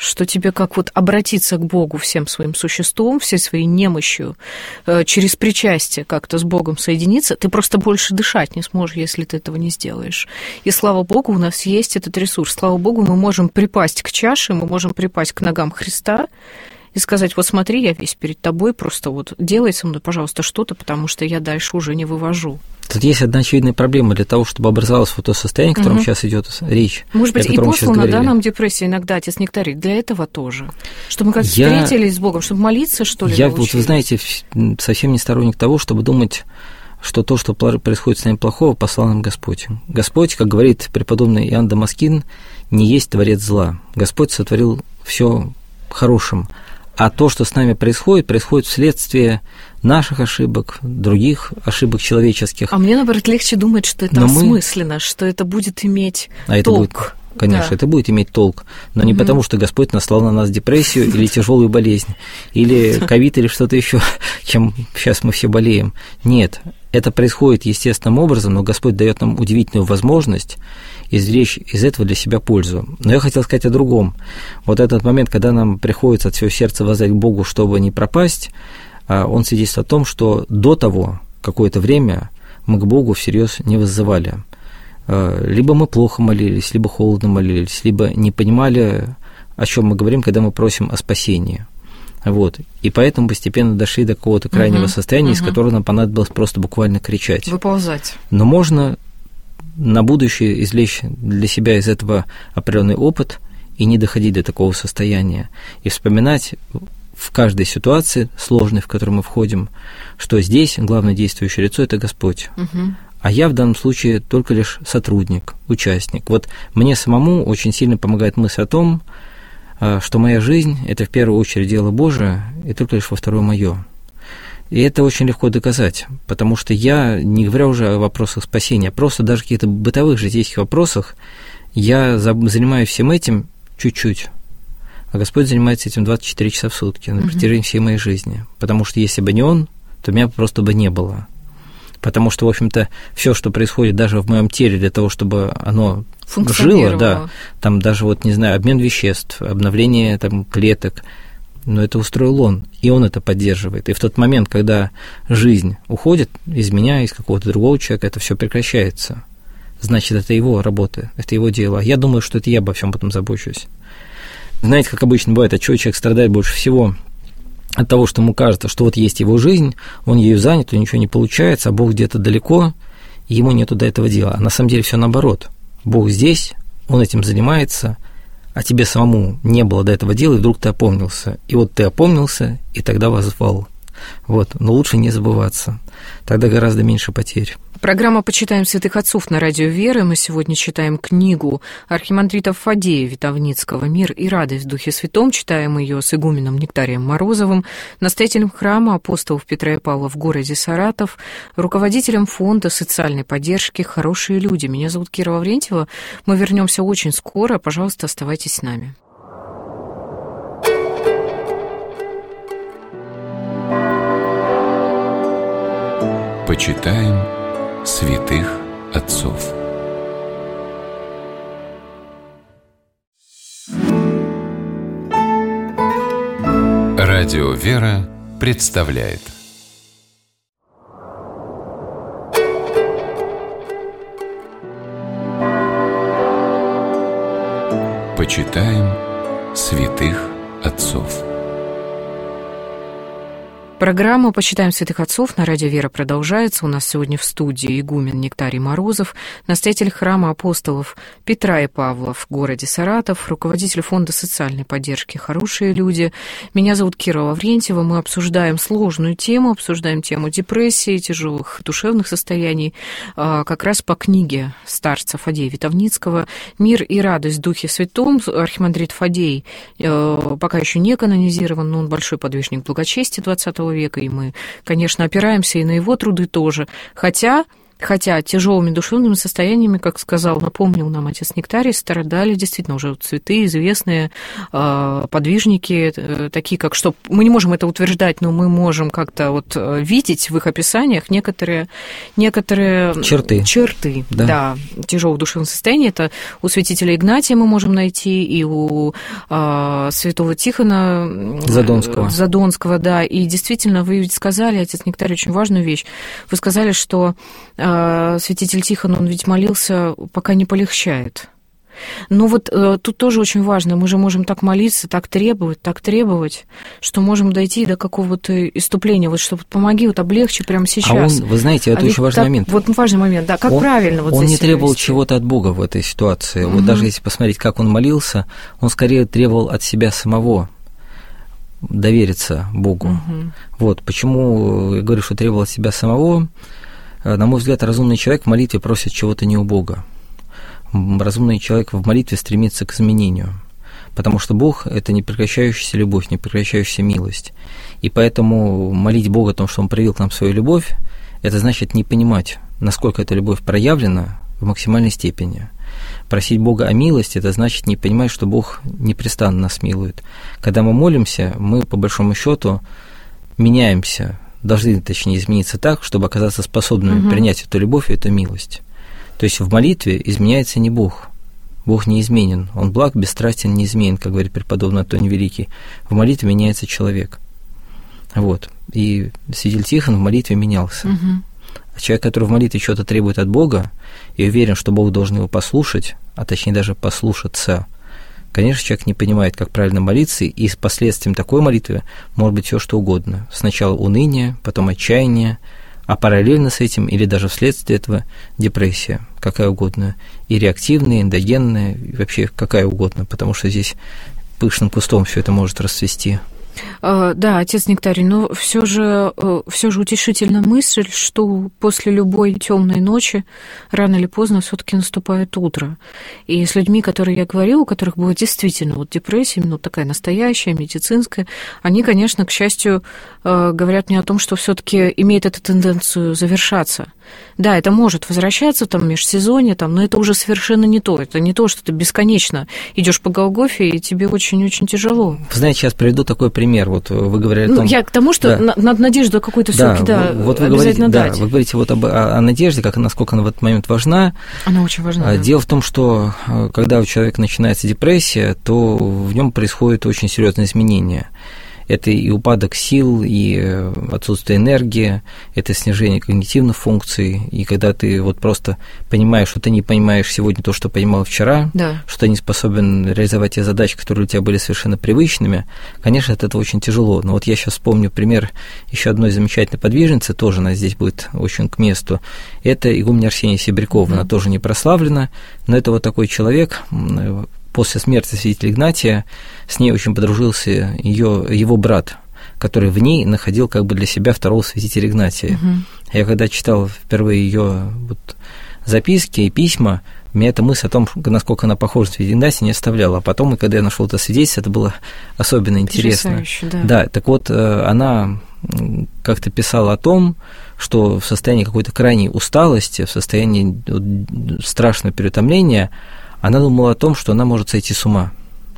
что тебе как вот обратиться к Богу всем своим существом, всей своей немощью, через причастие как-то с Богом соединиться, ты просто больше дышать не сможешь, если ты этого не сделаешь. И слава Богу, у нас есть этот ресурс. Слава Богу, мы можем припасть к чаше, мы можем припасть к ногам Христа и сказать: вот смотри, я весь перед тобой, просто вот делай со мной, пожалуйста, что-то, потому что я дальше уже не вывожу. Тут есть одна очевидная проблема. Для того, чтобы образовалось вот то состояние, о котором угу. сейчас идет речь. Может быть, и послана, да, нам депрессия иногда, отец Нектарий, для этого тоже. Чтобы мы как-то я... встретились с Богом, чтобы молиться, что ли, Я, вот, вы знаете, совсем не сторонник того, чтобы думать, что то, что происходит с нами плохого, послал нам Господь. Господь, как говорит преподобный Иоанн Дамаскин, не есть творец зла. Господь сотворил все хорошим. А то, что с нами происходит, происходит вследствие наших ошибок, других ошибок человеческих. А мне, наоборот, легче думать, что это но осмысленно, мы... что это будет иметь а это толк. Будет, конечно, да. это будет иметь толк, но не угу. потому, что Господь наслал на нас депрессию или тяжелую болезнь, или ковид, или что-то еще, чем сейчас мы все болеем. Нет, это происходит естественным образом, но Господь дает нам удивительную возможность извлечь из этого для себя пользу. Но я хотел сказать о другом. Вот этот момент, когда нам приходится от всего сердца воззвать к Богу, чтобы не пропасть, он свидетельствует о том, что до того какое-то время мы к Богу всерьез не воззывали. Либо мы плохо молились, либо холодно молились, либо не понимали, о чем мы говорим, когда мы просим о спасении. Вот. И поэтому постепенно дошли до какого-то крайнего uh-huh, состояния, uh-huh. из которого нам понадобилось просто буквально кричать. Выползать. Но можно на будущее извлечь для себя из этого определенный опыт и не доходить до такого состояния. И вспоминать в каждой ситуации сложной, в которую мы входим, что здесь главное действующее лицо – это Господь. Uh-huh. А я в данном случае только лишь сотрудник, участник. Вот мне самому очень сильно помогает мысль о том, что моя жизнь – это в первую очередь дело Божие, и только лишь во второе моё. И это очень легко доказать, потому что я, не говоря уже о вопросах спасения, просто даже в каких-то бытовых житейских вопросах, я занимаюсь всем этим чуть-чуть, а Господь занимается этим двадцать четыре часа в сутки на протяжении всей моей жизни, потому что если бы не Он, то меня просто бы не было. Потому что, в общем-то, все, что происходит даже в моем теле для того, чтобы оно жило, да, там даже вот, не знаю, обмен веществ, обновление там клеток, но это устроил Он, и Он это поддерживает. И в тот момент, когда жизнь уходит из меня, из какого-то другого человека, это все прекращается. Значит, это Его работа, это Его дело. Я думаю, что это я обо всем потом забочусь. Знаете, как обычно бывает, от чего человек страдает больше всего? От того, что ему кажется, что вот есть его жизнь, он ею занят, у него ничего не получается, а Бог где-то далеко, и ему нету до этого дела. А на самом деле все наоборот. Бог здесь, Он этим занимается, а тебе самому не было до этого дела, и вдруг ты опомнился. И вот ты опомнился, и тогда воззвал. Вот. Но лучше не забываться. Тогда гораздо меньше потерь. Программа «Почитаем святых отцов» на радио Веры. Мы сегодня читаем книгу архимандрита Фадея Витовницкого «Мир и радость в Духе Святом». Читаем ее с игуменом Нектарием Морозовым, настоятелем храма апостолов Петра и Павла в городе Саратов, руководителем фонда социальной поддержки «Хорошие люди». Меня зовут Кира Лаврентьева. Мы вернемся очень скоро. Пожалуйста, оставайтесь с нами. Почитаем святых отцов. Радио «Вера» представляет Почитаем святых отцов. Программа «Почитаем святых отцов» на радио «Вера» продолжается. У нас сегодня в студии игумен Нектарий Морозов, настоятель храма апостолов Петра и Павла в городе Саратов, руководитель фонда социальной поддержки «Хорошие люди». Меня зовут Кира Лаврентьева. Мы обсуждаем сложную тему, обсуждаем тему депрессии, тяжелых душевных состояний, как раз по книге старца Фадея Витовницкого «Мир и радость в Духе Святом». Архимандрит Фадей пока еще не канонизирован, но он большой подвижник благочестия двадцатого века, и мы, конечно, опираемся и на его труды тоже. Хотя Хотя тяжелыми душевными состояниями, как сказал, напомнил нам отец Нектарий, страдали действительно уже цветы, известные э, подвижники, э, такие как, что мы не можем это утверждать, но мы можем как-то вот видеть в их описаниях некоторые, некоторые черты, черты да. Да, тяжелого душевного состояния. Это у святителя Игнатия мы можем найти, и у э, святого Тихона Задонского. Задонского, да. И действительно, вы ведь сказали, отец Нектарий, очень важную вещь. Вы сказали, что святитель Тихон, он ведь молился, пока не полегчает. Но вот э, тут тоже очень важно, мы же можем так молиться, так требовать, так требовать, что можем дойти до какого-то иступления, вот что помоги, вот облегчи прямо сейчас. А он, вы знаете, это а очень важный так, момент. Вот важный момент, да, как он, правильно вот Он не требовал вести? чего-то от Бога в этой ситуации. Угу. Вот даже если посмотреть, как он молился, он скорее требовал от себя самого довериться Богу. Угу. Вот почему я говорю, что требовал от себя самого. На мой взгляд, разумный человек в молитве просит чего-то не у Бога. Разумный человек в молитве стремится к изменению, потому что Бог – это непрекращающаяся любовь, непрекращающаяся милость. И поэтому молить Бога о том, что Он проявил к нам свою любовь, это значит не понимать, насколько эта любовь проявлена в максимальной степени. Просить Бога о милости – это значит не понимать, что Бог непрестанно нас милует. Когда мы молимся, мы, по большому счету, меняемся, должны, точнее, измениться так, чтобы оказаться способными угу. принять эту любовь и эту милость. То есть в молитве изменяется не Бог. Бог неизменен. Он благ, бесстрастен, неизменен, как говорит преподобный Антоний Великий. В молитве меняется человек. Вот. И святитель Тихон в молитве менялся. Угу. А человек, который в молитве что-то требует от Бога и уверен, что Бог должен его послушать, а точнее даже послушаться, конечно, человек не понимает, как правильно молиться, и с последствием такой молитвы может быть все что угодно. Сначала уныние, потом отчаяние, а параллельно с этим, или даже вследствие этого, депрессия, какая угодно, и реактивная, эндогенная, и вообще какая угодно, потому что здесь пышным кустом все это может расцвести. Да, отец Нектарий, но все же, все же утешительна мысль, что после любой темной ночи рано или поздно все-таки наступает утро. И с людьми, которые я говорила, у которых была действительно вот депрессия, именно такая настоящая, медицинская, они, конечно, к счастью, говорят мне о том, что все-таки имеет эту тенденцию завершаться. Да, это может возвращаться там межсезонье, там, но это уже совершенно не то. Это не то, что ты бесконечно идешь по Голгофе, и тебе очень-очень тяжело. Вы знаете, сейчас приведу такой пример. Вот вы говорили ну, о том... Я к тому, что да. надо надежду какой-то все-таки да, да, вот вы обязательно говорите, дать. Да, вы говорите вот об, о, о надежде, как, насколько она в этот момент важна. Она очень важна. Дело да. в том, что когда у человека начинается депрессия, то в нем происходит очень серьезные изменения. Это и упадок сил, и отсутствие энергии, это снижение когнитивных функций, и когда ты вот просто понимаешь, что ты не понимаешь сегодня то, что понимал вчера, да. что ты не способен реализовать те задачи, которые у тебя были совершенно привычными, конечно, от этого очень тяжело. Но вот я сейчас вспомню пример еще одной замечательной подвижницы, тоже она здесь будет очень к месту, это игуменя Арсения Себрякова, mm-hmm. она тоже не прославлена, но это вот такой человек. После смерти святителя Игнатия с ней очень подружился ее, его брат, который в ней находил как бы для себя второго святителя Игнатия. Угу. Я когда читал впервые ее вот записки и письма, меня эта мысль о том, насколько она похожа на святителя Игнатия, не оставляла. А потом, когда я нашел это свидетельство, это было особенно интересно. Да. да, так вот, она как-то писала о том, что в состоянии какой-то крайней усталости, в состоянии страшного переутомления, она думала о том, что она может сойти с ума.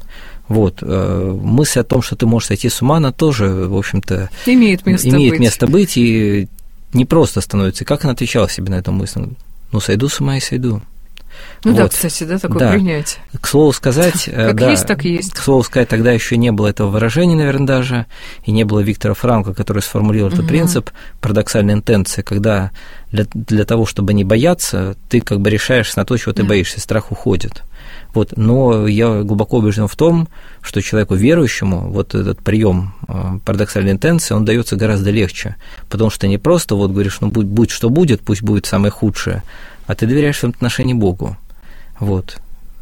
Вот. Мысль о том, что ты можешь сойти с ума, она тоже, в общем-то, имеет место, имеет быть. место быть, и не просто становится. И как она отвечала себе на эту мысль? Ну, сойду с ума и сойду. Ну вот. да, кстати, да, такое да. принятие. К слову сказать, как да, есть, так есть. К слову сказать, тогда еще не было этого выражения, наверное, даже, и не было Виктора Франкла, который сформулировал угу. этот принцип парадоксальной интенции, когда для, для того, чтобы не бояться, ты как бы решаешься на то, чего ты да. боишься, страх уходит. Вот, но я глубоко убежден в том, что человеку верующему вот этот прием парадоксальной интенции, он дается гораздо легче, потому что ты не просто вот говоришь, ну будь, будь что будет, пусть будет самое худшее, а ты доверяешь в этом отношении Богу. Вот.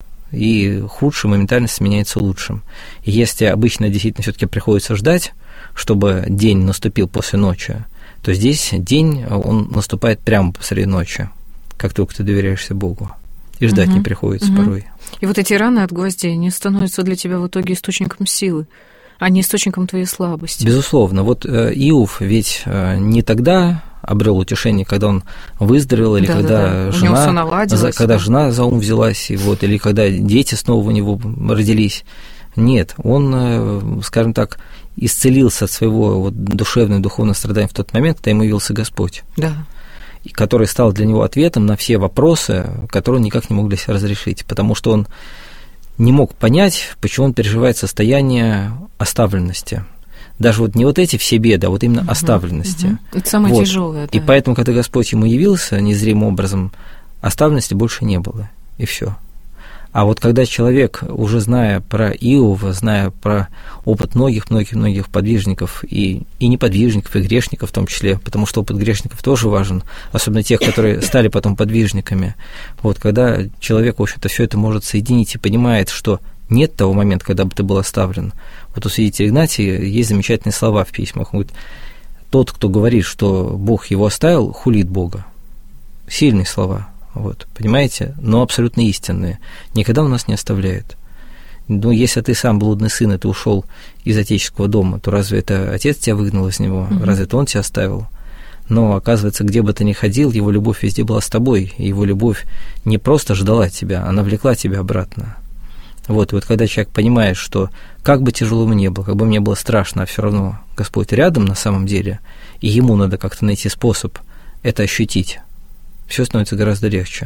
И худшее моментально сменяется лучшим. И если обычно действительно все-таки приходится ждать, чтобы день наступил после ночи, то здесь день, он наступает прямо посреди ночи, как только ты доверяешься Богу. И ждать угу. не приходится угу. порой. И вот эти раны от гвоздей, они становятся для тебя в итоге источником силы, а не источником твоей слабости. Безусловно. Вот Иов ведь не тогда обрел утешение, когда он выздоровел, или да, когда, да, да. Жена, за, когда жена за ум взялась, и вот, или когда дети снова у него родились. Нет, он, скажем так, исцелился от своего вот душевного и духовного страдания в тот момент, когда ему явился Господь, да. который стал для него ответом на все вопросы, которые он никак не мог для себя разрешить, потому что он не мог понять, почему он переживает состояние оставленности. Даже вот не вот эти все беды, а вот именно угу, оставленности. Угу. Это самое вот. тяжелое. Да. И поэтому, когда Господь ему явился незримым образом, оставленности больше не было, и все. А вот когда человек, уже зная про Иова, зная про опыт многих-многих-многих подвижников, и, и неподвижников, и грешников в том числе, потому что опыт грешников тоже важен, особенно тех, которые стали потом подвижниками, вот когда человек, в общем-то, все это может соединить и понимает, что нет того момента, когда бы ты был оставлен. Вот у святителя Игнатия есть замечательные слова в письмах. Он говорит, тот, кто говорит, что Бог его оставил, хулит Бога. Сильные слова. Вот, понимаете, но абсолютно истинные. Никогда он нас не оставляет. Ну, если ты сам блудный сын, и ты ушел из отеческого дома, то разве это отец тебя выгнал из него? Mm-hmm. Разве это он тебя оставил? Но, оказывается, где бы ты ни ходил, его любовь везде была с тобой. И его любовь не просто ждала тебя, она влекла тебя обратно. Вот, и вот когда человек понимает, что как бы тяжело мне было, как бы мне было страшно, а все равно Господь рядом на самом деле, и ему надо как-то найти способ это ощутить, все становится гораздо легче.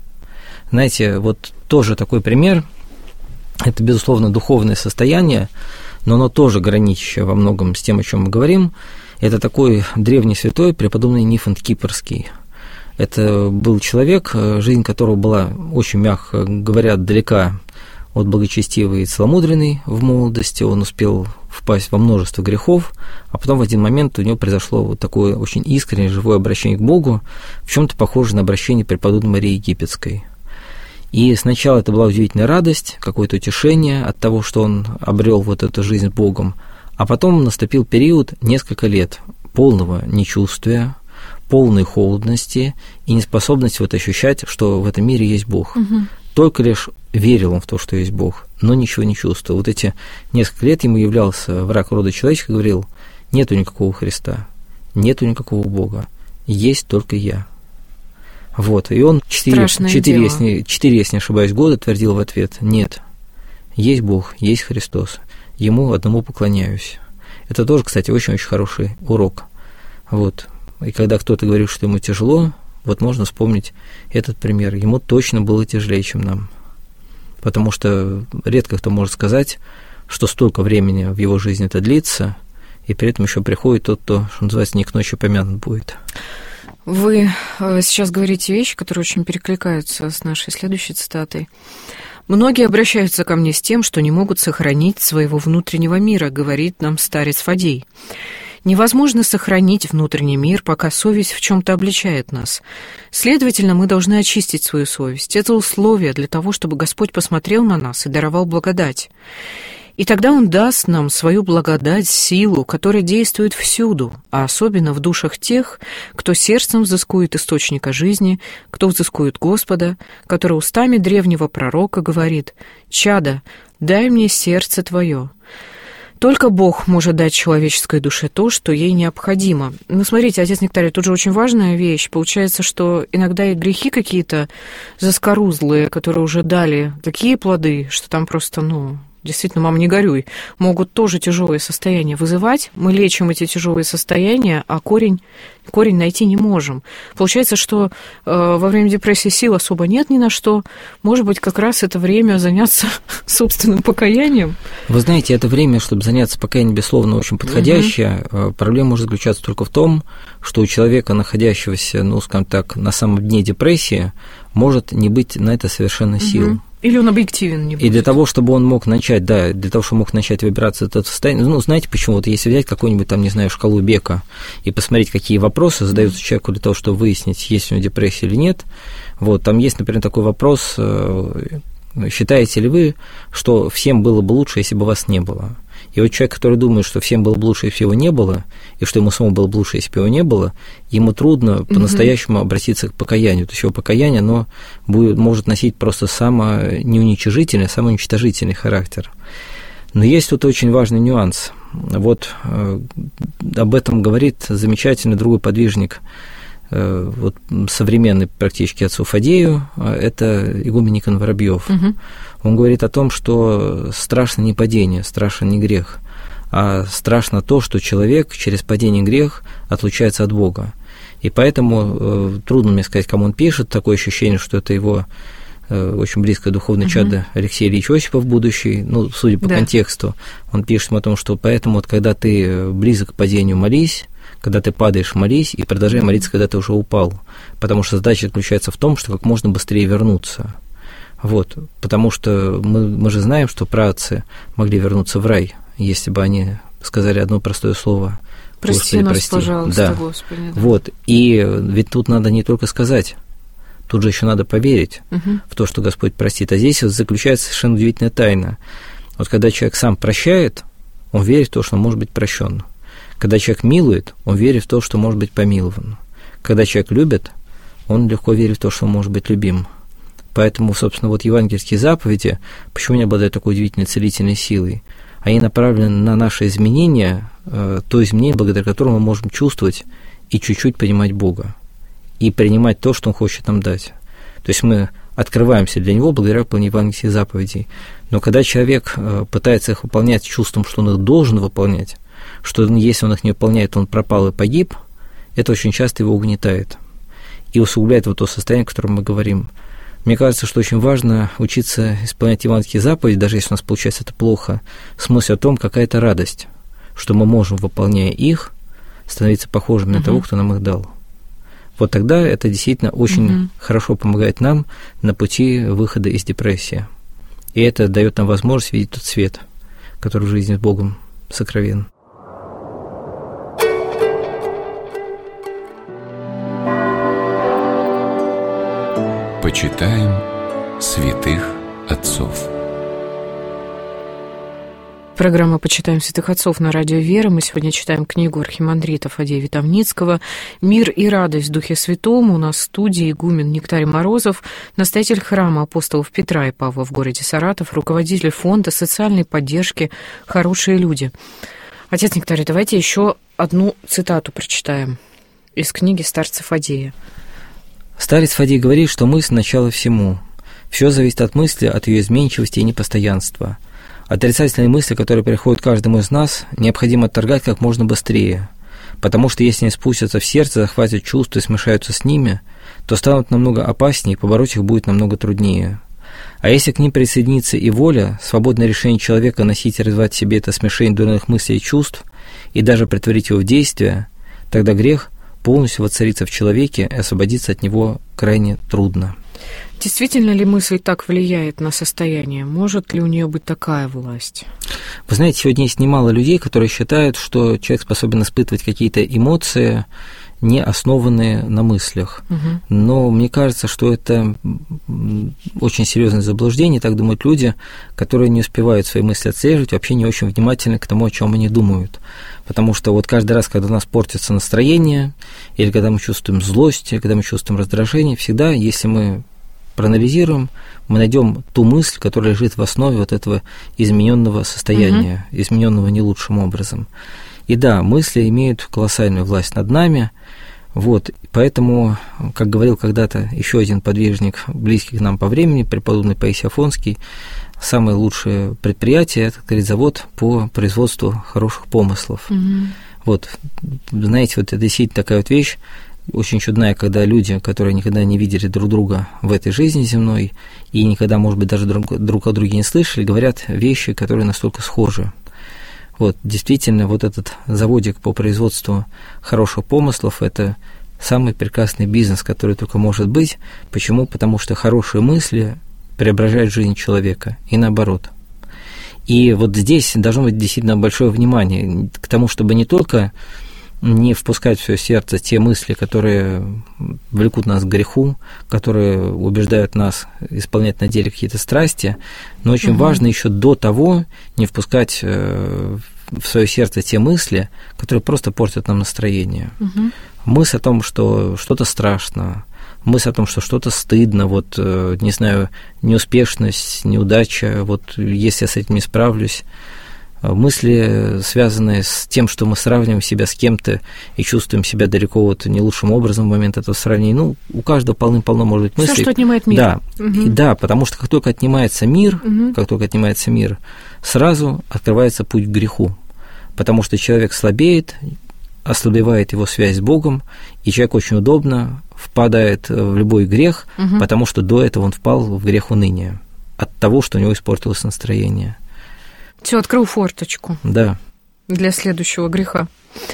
Знаете, вот тоже такой пример, это, безусловно, духовное состояние, но оно тоже граничащее во многом с тем, о чем мы говорим. Это такой древний святой, преподобный Нифонт Кипрский. Это был человек, жизнь которого была, очень мягко говоря, далека от благочестивой и целомудренной в молодости. Он успел впасть во множество грехов, а потом в один момент у него произошло вот такое очень искреннее, живое обращение к Богу, в чем-то похоже на обращение преподобной Марии Египетской. И сначала это была удивительная радость, какое-то утешение от того, что он обрел вот эту жизнь с Богом, а потом наступил период, несколько лет, полного нечувствия, полной холодности и неспособности вот ощущать, что в этом мире есть Бог. Угу. Только лишь верил он в то, что есть Бог, но ничего не чувствовал. Вот эти несколько лет ему являлся враг рода человеческого, говорил, нету никакого Христа, нету никакого Бога, есть только я. Вот, и он четыре, четыре, если, четыре, если не ошибаюсь, года твердил в ответ, нет, есть Бог, есть Христос, Ему одному поклоняюсь. Это тоже, кстати, очень-очень хороший урок. Вот, и когда кто-то говорит, что ему тяжело, вот можно вспомнить этот пример. Ему точно было тяжелее, чем нам. Потому что редко кто может сказать, что столько времени в его жизни это длится, и при этом еще приходит тот, кто, что называется, не к ночи помянут будет. Вы сейчас говорите вещи, которые очень перекликаются с нашей следующей цитатой. «Многие обращаются ко мне с тем, что не могут сохранить своего внутреннего мира», говорит нам старец Фадей. Невозможно сохранить внутренний мир, пока совесть в чем-то обличает нас. Следовательно, мы должны очистить свою совесть. Это условие для того, чтобы Господь посмотрел на нас и даровал благодать. И тогда Он даст нам свою благодать, силу, которая действует всюду, а особенно в душах тех, кто сердцем взыскует источника жизни, кто взыскует Господа, который устами древнего пророка говорит: «Чадо, дай мне сердце твое». Только Бог может дать человеческой душе то, что ей необходимо. Ну, смотрите, отец Нектарий, тут же очень важная вещь. Получается, что иногда и грехи какие-то заскорузлые, которые уже дали такие плоды, что там просто, ну, действительно, мама, не горюй, могут тоже тяжелые состояния вызывать. Мы лечим эти тяжелые состояния, а корень, корень найти не можем. Получается, что э, во время депрессии сил особо нет ни на что. Может быть, как раз это время заняться собственным покаянием? Вы знаете, это время, чтобы заняться покаянием, безусловно, очень подходящее. Угу. Проблема может заключаться только в том, что у человека, находящегося, ну, скажем так, на самом дне депрессии, может не быть на это совершенно сил. Угу. Или он объективен не будет. И для того, чтобы он мог начать, да, для того, чтобы мог начать выбираться из этого состояния, ну, знаете почему? Вот если взять какую-нибудь там, не знаю, шкалу Бека и посмотреть, какие вопросы задаются человеку для того, чтобы выяснить, есть у него депрессия или нет, вот, там есть, например, такой вопрос, считаете ли вы, что всем было бы лучше, если бы вас не было? И вот человек, который думает, что всем было бы лучше, если бы его не было, и что ему самому было бы лучше, если бы его не было, ему трудно по-настоящему обратиться к покаянию. То есть его покаяние, оно будет, может носить просто самый неуничижительный, самый уничтожительный характер. Но есть тут очень важный нюанс. вот об этом говорит замечательный другой подвижник, вот, современный практически отцу Фадею, это игумен Никон Воробьев. Угу. Он говорит о том, что страшно не падение, страшен не грех, а страшно то, что человек через падение грех отлучается от Бога. И поэтому э, трудно мне сказать, кому он пишет, такое ощущение, что это его э, очень близкое духовное uh-huh. чадо Алексей Ильич Осипов будущий, ну, судя по да. контексту, он пишет о том, что поэтому вот, когда ты близок к падению, молись, когда ты падаешь, молись, и продолжай молиться, когда ты уже упал, потому что задача заключается в том, что как можно быстрее вернуться. Вот, потому что мы, мы же знаем, что праотцы могли вернуться в рай, если бы они сказали одно простое слово – Прости Господи, нас, прости. пожалуйста, да. Господи. Да. Вот, и ведь тут надо не только сказать, тут же еще надо поверить угу. в то, что Господь простит. А здесь вот заключается совершенно удивительная тайна. Вот когда человек сам прощает, он верит в то, что он может быть прощен. Когда человек милует, он верит в то, что может быть помилован. Когда человек любит, он легко верит в то, что он может быть любим. Поэтому, собственно, вот евангельские заповеди, почему они обладают такой удивительной целительной силой? Они направлены на наше изменение, то изменение, благодаря которому мы можем чувствовать и чуть-чуть понимать Бога, и принимать то, что Он хочет нам дать. То есть мы открываемся для Него благодаря выполнению евангельских заповедей. Но когда человек пытается их выполнять с чувством, что он их должен выполнять, что если он их не выполняет, он пропал и погиб, это очень часто его угнетает и усугубляет вот то состояние, о котором мы говорим. Мне кажется, что очень важно учиться исполнять евангельские заповеди, даже если у нас получается это плохо, в смысле о том, какая это радость, что мы можем, выполняя их, становиться похожими uh-huh. на того, кто нам их дал. Вот тогда это действительно очень uh-huh. хорошо помогает нам на пути выхода из депрессии. И это дает нам возможность видеть тот свет, который в жизни с Богом сокровен. Почитаем святых отцов. Программа «Почитаем святых отцов» на радио «Вера». Мы сегодня читаем книгу архимандрита Фадея Витовницкого «Мир и радость в Духе Святом». У нас в студии игумен Нектарий Морозов, настоятель храма апостолов Петра и Павла в городе Саратов, руководитель фонда социальной поддержки «Хорошие люди». Отец Нектарий, давайте еще одну цитату прочитаем из книги старца Фадея. Старец Фадей говорит, что мысль – начало всему. Все зависит от мысли, от ее изменчивости и непостоянства. Отрицательные мысли, которые приходят каждому из нас, необходимо отторгать как можно быстрее, потому что если они спустятся в сердце, захватят чувства и смешаются с ними, то станут намного опаснее, и побороть их будет намного труднее. А если к ним присоединится и воля, свободное решение человека носить и развивать в себе это смешение дурных мыслей и чувств, и даже претворить его в действие, тогда грех полностью воцарится в человеке, и освободиться от него крайне трудно. Действительно ли мысль так влияет на состояние? Может ли у нее быть такая власть? Вы знаете, сегодня есть немало людей, которые считают, что человек способен испытывать какие-то эмоции, не основанные на мыслях. Угу. Но мне кажется, что это очень серьезное заблуждение, так думают люди, которые не успевают свои мысли отслеживать, вообще не очень внимательны к тому, о чем они думают. Потому что вот каждый раз, когда у нас портится настроение, или когда мы чувствуем злость, или когда мы чувствуем раздражение, всегда, если мы проанализируем, мы найдем ту мысль, которая лежит в основе вот этого измененного состояния, угу. измененного не лучшим образом. И да, мысли имеют колоссальную власть над нами, вот, поэтому, как говорил когда-то еще один подвижник, близкий к нам по времени, преподобный Паисий Афонский, самое лучшее предприятие – это, говорит, завод по производству хороших помыслов. Mm-hmm. Вот, знаете, вот это действительно такая вот вещь, очень чудная, когда люди, которые никогда не видели друг друга в этой жизни земной и никогда, может быть, даже друг, друг о друге не слышали, говорят вещи, которые настолько схожи. Вот, действительно, вот этот заводик по производству хороших помыслов – это самый прекрасный бизнес, который только может быть. Почему? Потому что хорошие мысли преображают жизнь человека, и наоборот. И вот здесь должно быть действительно большое внимание к тому, чтобы не только не впускать в свое сердце те мысли, которые влекут нас к греху, которые убеждают нас исполнять на деле какие-то страсти, но очень угу. важно еще до того не впускать в свое сердце те мысли, которые просто портят нам настроение. Угу. Мысль о том, что что-то страшно, мысль о том, что что-то стыдно, вот, не знаю, неуспешность, неудача, вот если я с этим не справлюсь, мысли, связанные с тем, что мы сравниваем себя с кем-то и чувствуем себя далеко вот не лучшим образом в момент этого сравнения. Ну, у каждого полным-полно может быть мыслей. Все, что отнимает мир. Да, угу. и, да, потому что как только отнимается мир, угу. как только отнимается мир, сразу открывается путь к греху, потому что человек слабеет, ослабевает его связь с Богом, и человек очень удобно впадает в любой грех, угу. потому что до этого он впал в грех уныния от того, что у него испортилось настроение. Все, открыл форточку. Да. Для следующего греха.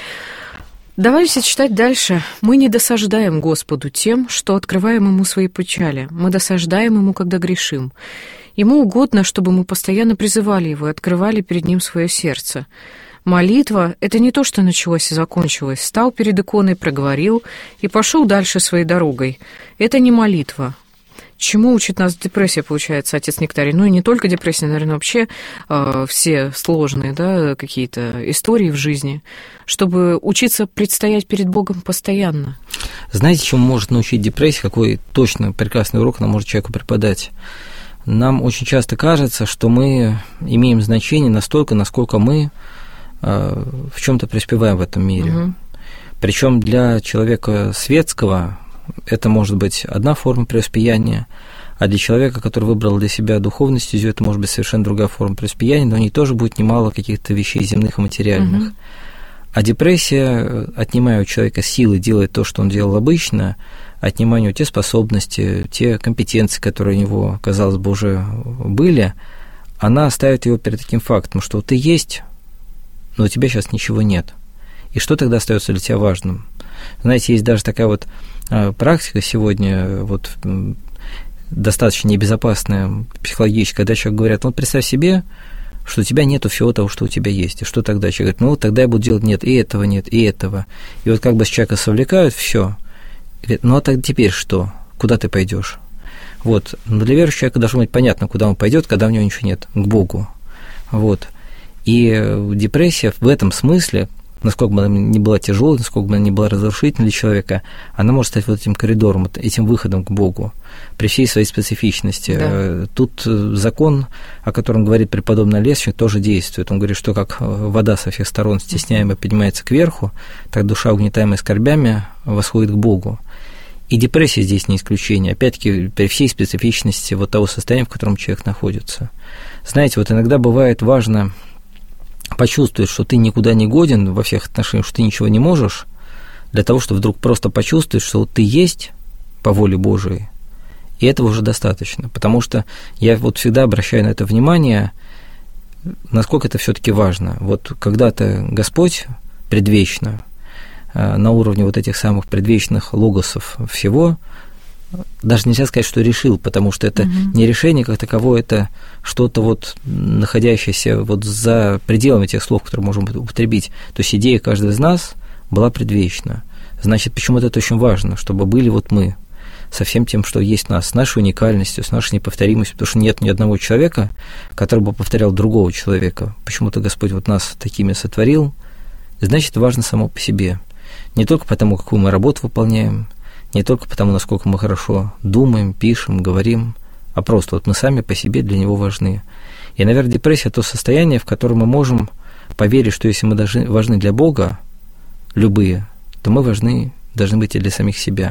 Давайте читать дальше. Мы не досаждаем Господу тем, что открываем Ему свои печали. Мы досаждаем Ему, когда грешим. Ему угодно, чтобы мы постоянно призывали Его и открывали перед Ним свое сердце. Молитва – это не то, что началось и закончилось. Стал перед иконой, проговорил и пошел дальше своей дорогой. Это не молитва. Чему учит нас депрессия, получается, отец Нектарий? Ну и не только депрессия, наверное, вообще э, все сложные, да, какие-то истории в жизни, чтобы учиться предстоять перед Богом постоянно. Знаете, чему может научить депрессия? Какой точно прекрасный урок она может человеку преподать? Нам очень часто кажется, что мы имеем значение настолько, насколько мы э, в чем-то преуспеваем в этом мире. Угу. Причем для человека светского это может быть одна форма преуспеяния, а для человека, который выбрал для себя духовную стезю, это может быть совершенно другая форма преуспеяния, но в ней тоже будет немало каких-то вещей земных и материальных. Mm-hmm. А депрессия, отнимая у человека силы делать то, что он делал обычно, отнимая у него те способности, те компетенции, которые у него, казалось бы, уже были, она ставит его перед таким фактом, что ты есть, но у тебя сейчас ничего нет. И что тогда остается для тебя важным? Знаете, есть даже такая вот практика сегодня, вот, достаточно небезопасная, психологическая, когда человек говорит, ну, представь себе, что у тебя нету всего того, что у тебя есть. И что тогда? Человек говорит, ну, вот тогда я буду делать нет, и этого нет, и этого. И вот как бы с человека совлекают все. Говорит, ну, а так теперь что? Куда ты пойдешь? Вот. Но для верующего человека должно быть понятно, куда он пойдет, когда у него ничего нет, к Богу. Вот. И депрессия в этом смысле, насколько бы она ни была тяжелой, насколько бы она ни была разрушительной для человека, она может стать вот этим коридором, вот этим выходом к Богу при всей своей специфичности. Да. Тут закон, о котором говорит преподобный Лесчик, тоже действует. Он говорит, что как вода со всех сторон стесняемо поднимается кверху, так душа, угнетаемая скорбями, восходит к Богу. И депрессия здесь не исключение, опять-таки при всей специфичности вот того состояния, в котором человек находится. Знаете, вот иногда бывает важно почувствовать, что ты никуда не годен во всех отношениях, что ты ничего не можешь, для того, чтобы вдруг просто почувствовать, что вот ты есть по воле Божией, и этого уже достаточно. Потому что я вот всегда обращаю на это внимание, насколько это все-таки важно. Вот когда-то Господь предвечно, на уровне вот этих самых предвечных логосов всего, даже нельзя сказать, что решил, потому что это угу. не решение как таковое, это что-то вот находящееся вот за пределами тех слов, которые можем употребить. То есть идея каждого из нас была предвечна. Значит, почему-то это очень важно, чтобы были вот мы со всем тем, что есть в нас, с нашей уникальностью, с нашей неповторимостью, потому что нет ни одного человека, который бы повторял другого человека. Почему-то Господь вот нас такими сотворил. Значит, важно само по себе. Не только потому, какую мы работу выполняем, не только потому, насколько мы хорошо думаем, пишем, говорим, а просто вот мы сами по себе для него важны. И, наверное, депрессия – то состояние, в котором мы можем поверить, что если мы должны, важны для Бога, любые, то мы важны, должны быть и для самих себя.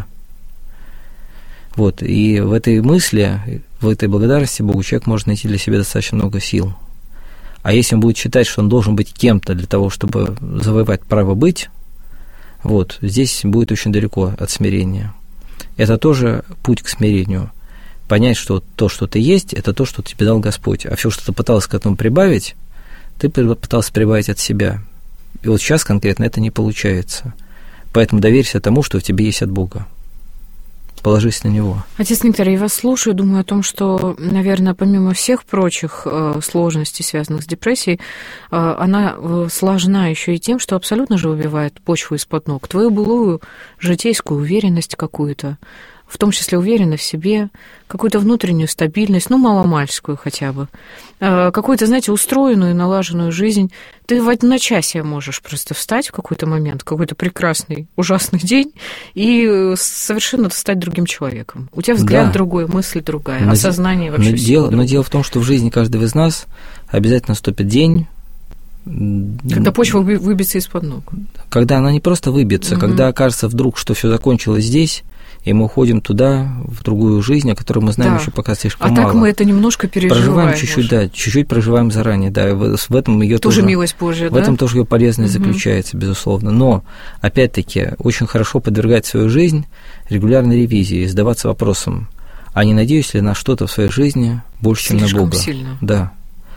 Вот, и в этой мысли, в этой благодарности Богу человек может найти для себя достаточно много сил. А если он будет считать, что он должен быть кем-то для того, чтобы завоевать право быть, вот, здесь будет очень далеко от смирения. Это тоже путь к смирению. Понять, что то, что ты есть, это то, что тебе дал Господь. А все, что ты пытался к этому прибавить, ты пытался прибавить от себя. И вот сейчас конкретно это не получается. Поэтому доверься тому, что в тебе есть от Бога. Положись на Него. Отец Нектарий, я вас слушаю, думаю о том, что, наверное, помимо всех прочих э, сложностей, связанных с депрессией, э, она э, сложна еще и тем, что абсолютно же выбивает почву из-под ног. Твою былую житейскую уверенность какую-то, в том числе уверенность в себе, какую-то внутреннюю стабильность, ну, маломальскую хотя бы, э, какую-то, знаете, устроенную, налаженную жизнь. Ты в одночасье можешь просто встать в какой-то момент, какой-то прекрасный, ужасный день, и совершенно стать другим человеком. У тебя взгляд да. другой, мысль другая, осознание вообще но всего дело, другого. Но дело в том, что в жизни каждого из нас обязательно наступит день, Когда почва выбьется из-под ног. Когда она не просто выбьется, угу. когда окажется вдруг, что все закончилось здесь, и мы уходим туда, в другую жизнь, о которой мы знаем да. еще пока слишком а мало. А так мы это немножко переживаем. Проживаем чуть-чуть, может. да, чуть-чуть проживаем заранее, да, в этом ее тоже... Тоже милость Божья, в да? этом тоже ее полезность угу. заключается, безусловно. Но, опять-таки, очень хорошо подвергать свою жизнь регулярной ревизии, задаваться вопросом, а не надеюсь ли на что-то в своей жизни больше, слишком чем на Бога? Сильно. Да.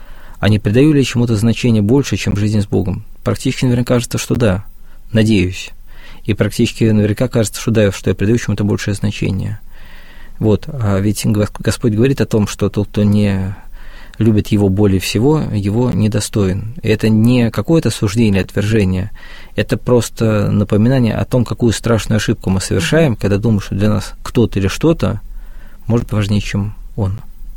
А не придаю ли чему-то значение больше, чем жизнь с Богом? Практически наверняка кажется, что да, надеюсь. И практически наверняка кажется, что да, что я придаю чему-то большее значение. Вот, а ведь Господь говорит о том, что тот, кто не любит Его более всего, его недостоин. И это не какое-то суждение, отвержение, это просто напоминание о том, какую страшную ошибку мы совершаем, когда думаем, что для нас кто-то или что-то может быть важнее, чем Он,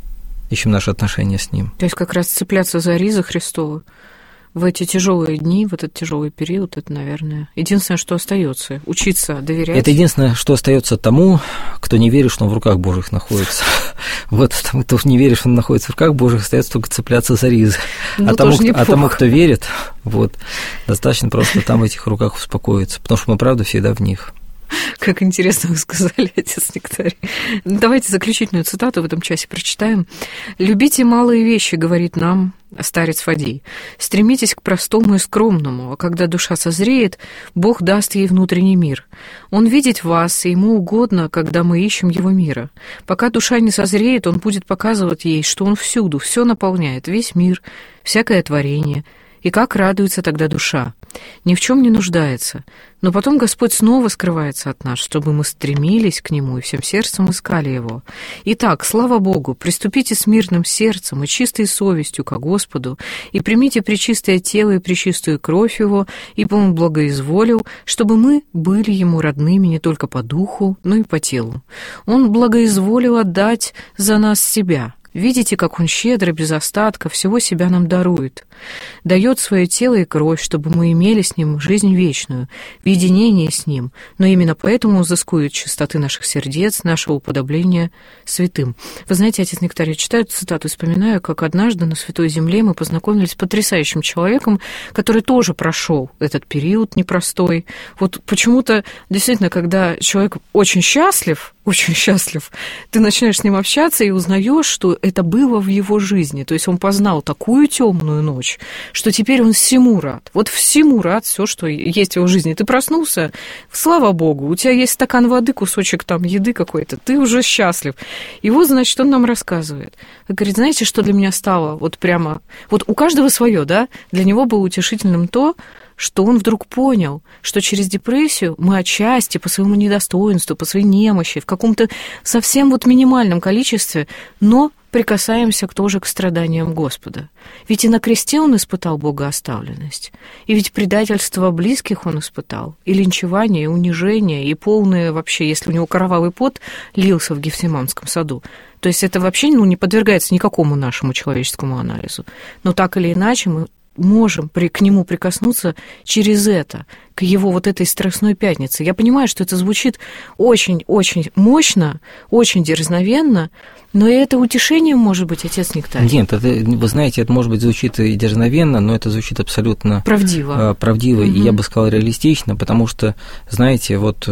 и чем наши отношения с Ним. То есть как раз цепляться за ризы Христовы в эти тяжелые дни, в этот тяжелый период, это, наверное, единственное, что остается. Учиться доверять. Это единственное, что остается тому, кто не верит, что он в руках Божьих находится. Вот, тому, кто не верит, что он находится в руках Божьих, остается только цепляться за ризы. А тому, кто верит, вот, достаточно просто там в этих руках успокоиться, потому что мы, правда, всегда в них. Как интересно вы сказали, отец Нектарий. Давайте заключительную цитату в этом часе прочитаем. «Любите малые вещи, — говорит нам старец Фадей. Стремитесь к простому и скромному, а когда душа созреет, Бог даст ей внутренний мир. Он видит вас, и ему угодно, когда мы ищем его мира. Пока душа не созреет, он будет показывать ей, что он всюду, все наполняет, весь мир, всякое творение. И как радуется тогда душа, ни в чем не нуждается. Но потом Господь снова скрывается от нас, чтобы мы стремились к Нему и всем сердцем искали Его. Итак, слава Богу, приступите с мирным сердцем и чистой совестью ко Господу, и примите пречистое тело и пречистую кровь Его, ибо Он благоизволил, чтобы мы были Ему родными не только по духу, но и по телу. Он благоизволил отдать за нас себя». Видите, как Он щедро, без остатка, всего себя нам дарует. Дает свое тело и кровь, чтобы мы имели с Ним жизнь вечную, в единении с Ним, но именно поэтому Он взыскует чистоты наших сердец, нашего уподобления святым. Вы знаете, отец Нектарий, читаю цитату и вспоминаю, как однажды на Святой Земле мы познакомились с потрясающим человеком, который тоже прошел этот период непростой. Вот почему-то, действительно, когда человек очень счастлив, очень счастлив, ты начинаешь с ним общаться и узнаешь, что это было в его жизни. То есть он познал такую темную ночь, что теперь он всему рад. Вот всему рад, все, что есть в его жизни. Ты проснулся, слава Богу, у тебя есть стакан воды, кусочек там еды какой-то, ты уже счастлив. И вот, значит, он нам рассказывает. Он говорит, знаете, что для меня стало вот прямо... Вот у каждого свое, да? Для него было утешительным то, что он вдруг понял, что через депрессию мы отчасти по своему недостоинству, по своей немощи, в каком-то совсем вот минимальном количестве, но прикасаемся тоже к страданиям Господа. Ведь и на кресте Он испытал богооставленность, и ведь предательство близких Он испытал, и линчевание, и унижение, и полное вообще, если у него кровавый пот лился в Гефсиманском саду, то есть это вообще ну, не подвергается никакому нашему человеческому анализу. Но так или иначе мы можем при, к нему прикоснуться через это, к его вот этой страстной пятнице. Я понимаю, что это звучит очень-очень мощно, очень дерзновенно, но это утешением может быть, отец Нектарий. Нет, это, вы знаете, это может быть звучит и дерзновенно, но это звучит абсолютно правдиво, правдиво угу. и, я бы сказал, реалистично, потому что, знаете, вот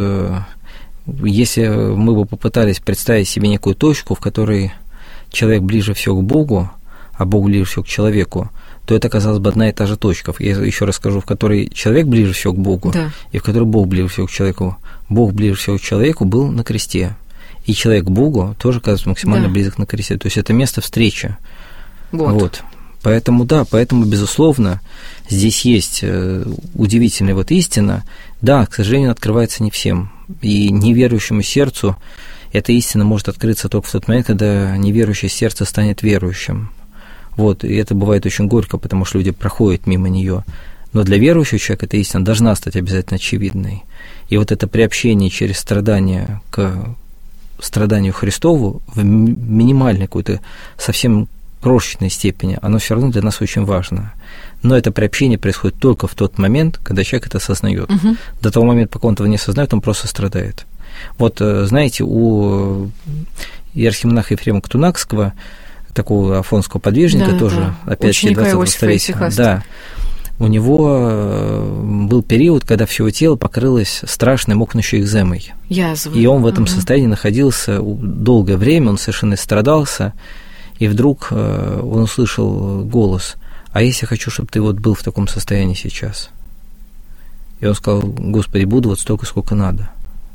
если мы бы попытались представить себе некую точку, в которой человек ближе всего к Богу, а Бог ближе всего к человеку, то это, казалось бы, одна и та же точка. Я еще раз скажу, в которой человек ближе всего к Богу, да. и в которой Бог ближе всего к человеку. Бог ближе всего к человеку был на кресте. И человек к Богу тоже, кажется, максимально да. близок на кресте. То есть это место встречи. Вот. вот. Поэтому, да, поэтому, безусловно, здесь есть удивительная вот истина. Да, к сожалению, открывается не всем. И неверующему сердцу эта истина может открыться только в тот момент, когда неверующее сердце станет верующим. Вот, и это бывает очень горько, потому что люди проходят мимо нее. Но для верующего человека эта истина должна стать обязательно очевидной. И вот это приобщение через страдания к страданию Христову в минимальной какой-то совсем крошечной степени, оно все равно для нас очень важно. Но это приобщение происходит только в тот момент, когда человек это осознает. Угу. До того момента, пока он этого не осознает, он просто страдает. Вот, знаете, у иерархимонаха Ефрема Ктунакского, такого афонского подвижника, да, тоже, да. опять-таки, двадцатого столетия. Да. у него был период, когда все его тело покрылось страшной мокнущей экземой. Язвы. И он в этом угу. состоянии находился долгое время, он совершенно страдался, и вдруг он услышал голос: «А если я хочу, чтобы ты вот был в таком состоянии сейчас?» И он сказал: «Господи, буду вот столько, сколько надо».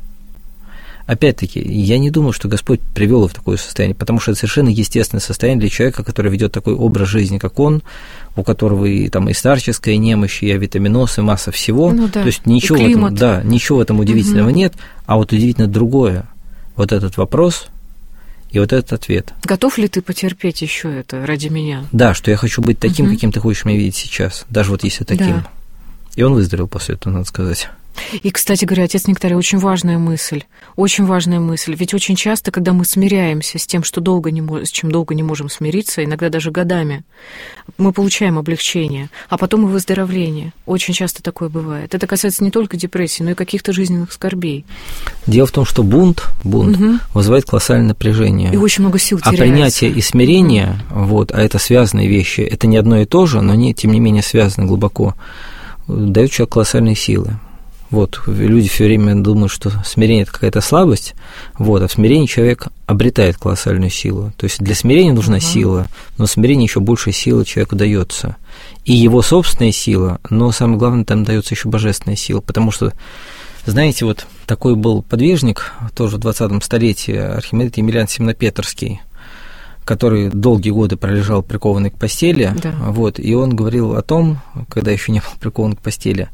Опять-таки, я не думаю, что Господь привел его в такое состояние, потому что это совершенно естественное состояние для человека, который ведет такой образ жизни, как он, у которого и, там, и старческая немощь, и авитаминоз, и масса всего. Ну, да. То есть ничего в этом, да, ничего в этом удивительного угу. нет, а вот удивительно другое. Вот этот вопрос и вот этот ответ. Готов ли ты потерпеть еще это ради меня? Да, что я хочу быть таким, угу. каким ты хочешь меня видеть сейчас, даже вот если таким. Да. И он выздоровел после этого, надо сказать. И, кстати говоря, отец Нектарий, очень важная мысль, очень важная мысль. Ведь очень часто, когда мы смиряемся с тем, что долго не, с чем долго не можем смириться, иногда даже годами, мы получаем облегчение, а потом и выздоровление. Очень часто такое бывает. Это касается не только депрессии, но и каких-то жизненных скорбей. Дело в том, что бунт, бунт угу. вызывает колоссальное напряжение. И очень много сил теряется. А принятие и смирение, угу. вот, а это связанные вещи, это не одно и то же, но они, тем не менее, связаны глубоко, дают человеку колоссальные силы. Вот, люди все время думают, что смирение – это какая-то слабость, вот, а в смирении человек обретает колоссальную силу. То есть для смирения нужна uh-huh. сила, но в смирении еще большая сила человеку дается. И его собственная сила, но самое главное, там дается еще божественная сила, потому что, знаете, вот такой был подвижник, тоже в двадцатом столетии, архимандрит Емельян Семнопетрский, который долгие годы пролежал прикованный к постели, да. вот, и он говорил о том, когда еще не был прикован к постели,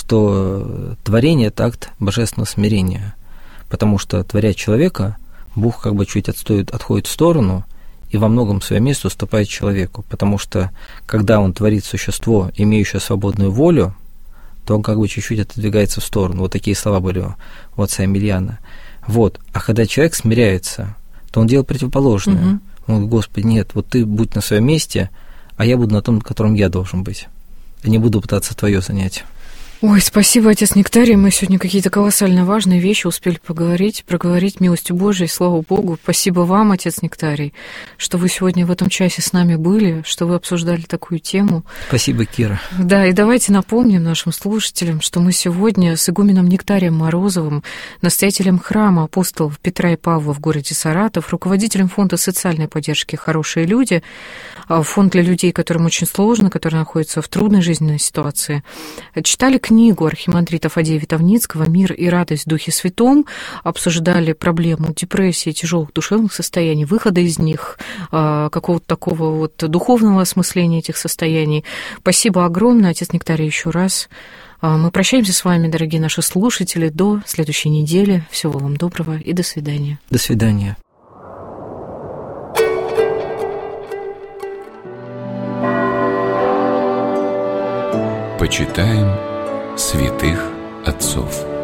что творение – это акт божественного смирения, потому что, творя человека, Бог как бы чуть отстоит, отходит в сторону и во многом свое место уступает человеку, потому что, когда он творит существо, имеющее свободную волю, то он как бы чуть-чуть отодвигается в сторону. Вот такие слова были у отца Емельяна. Вот. А когда человек смиряется, то он делает противоположное. Угу. Он говорит: Господи, нет, вот ты будь на своем месте, а я буду на том, на котором я должен быть. Я не буду пытаться твое занять. Ой, спасибо, отец Нектарий. Мы сегодня какие-то колоссально важные вещи успели поговорить, проговорить милостью Божией, слава Богу. Спасибо вам, отец Нектарий, что вы сегодня в этом часе с нами были, что вы обсуждали такую тему. Спасибо, Кира. Да, и давайте напомним нашим слушателям, что мы сегодня с игуменом Нектарием Морозовым, настоятелем храма апостолов Петра и Павла в городе Саратов, руководителем фонда социальной поддержки «Хорошие люди», фонд для людей, которым очень сложно, которые находятся в трудной жизненной ситуации, читали книгу архимандрита Фадея Витовницкого «Мир и радость в Духе Святом», обсуждали проблему депрессии, тяжелых душевных состояний, выхода из них, какого-то такого вот духовного осмысления этих состояний. Спасибо огромное, отец Нектарий, еще раз. Мы прощаемся с вами, дорогие наши слушатели, до следующей недели. Всего вам доброго и до свидания. До свидания. Почитаем святых отцов.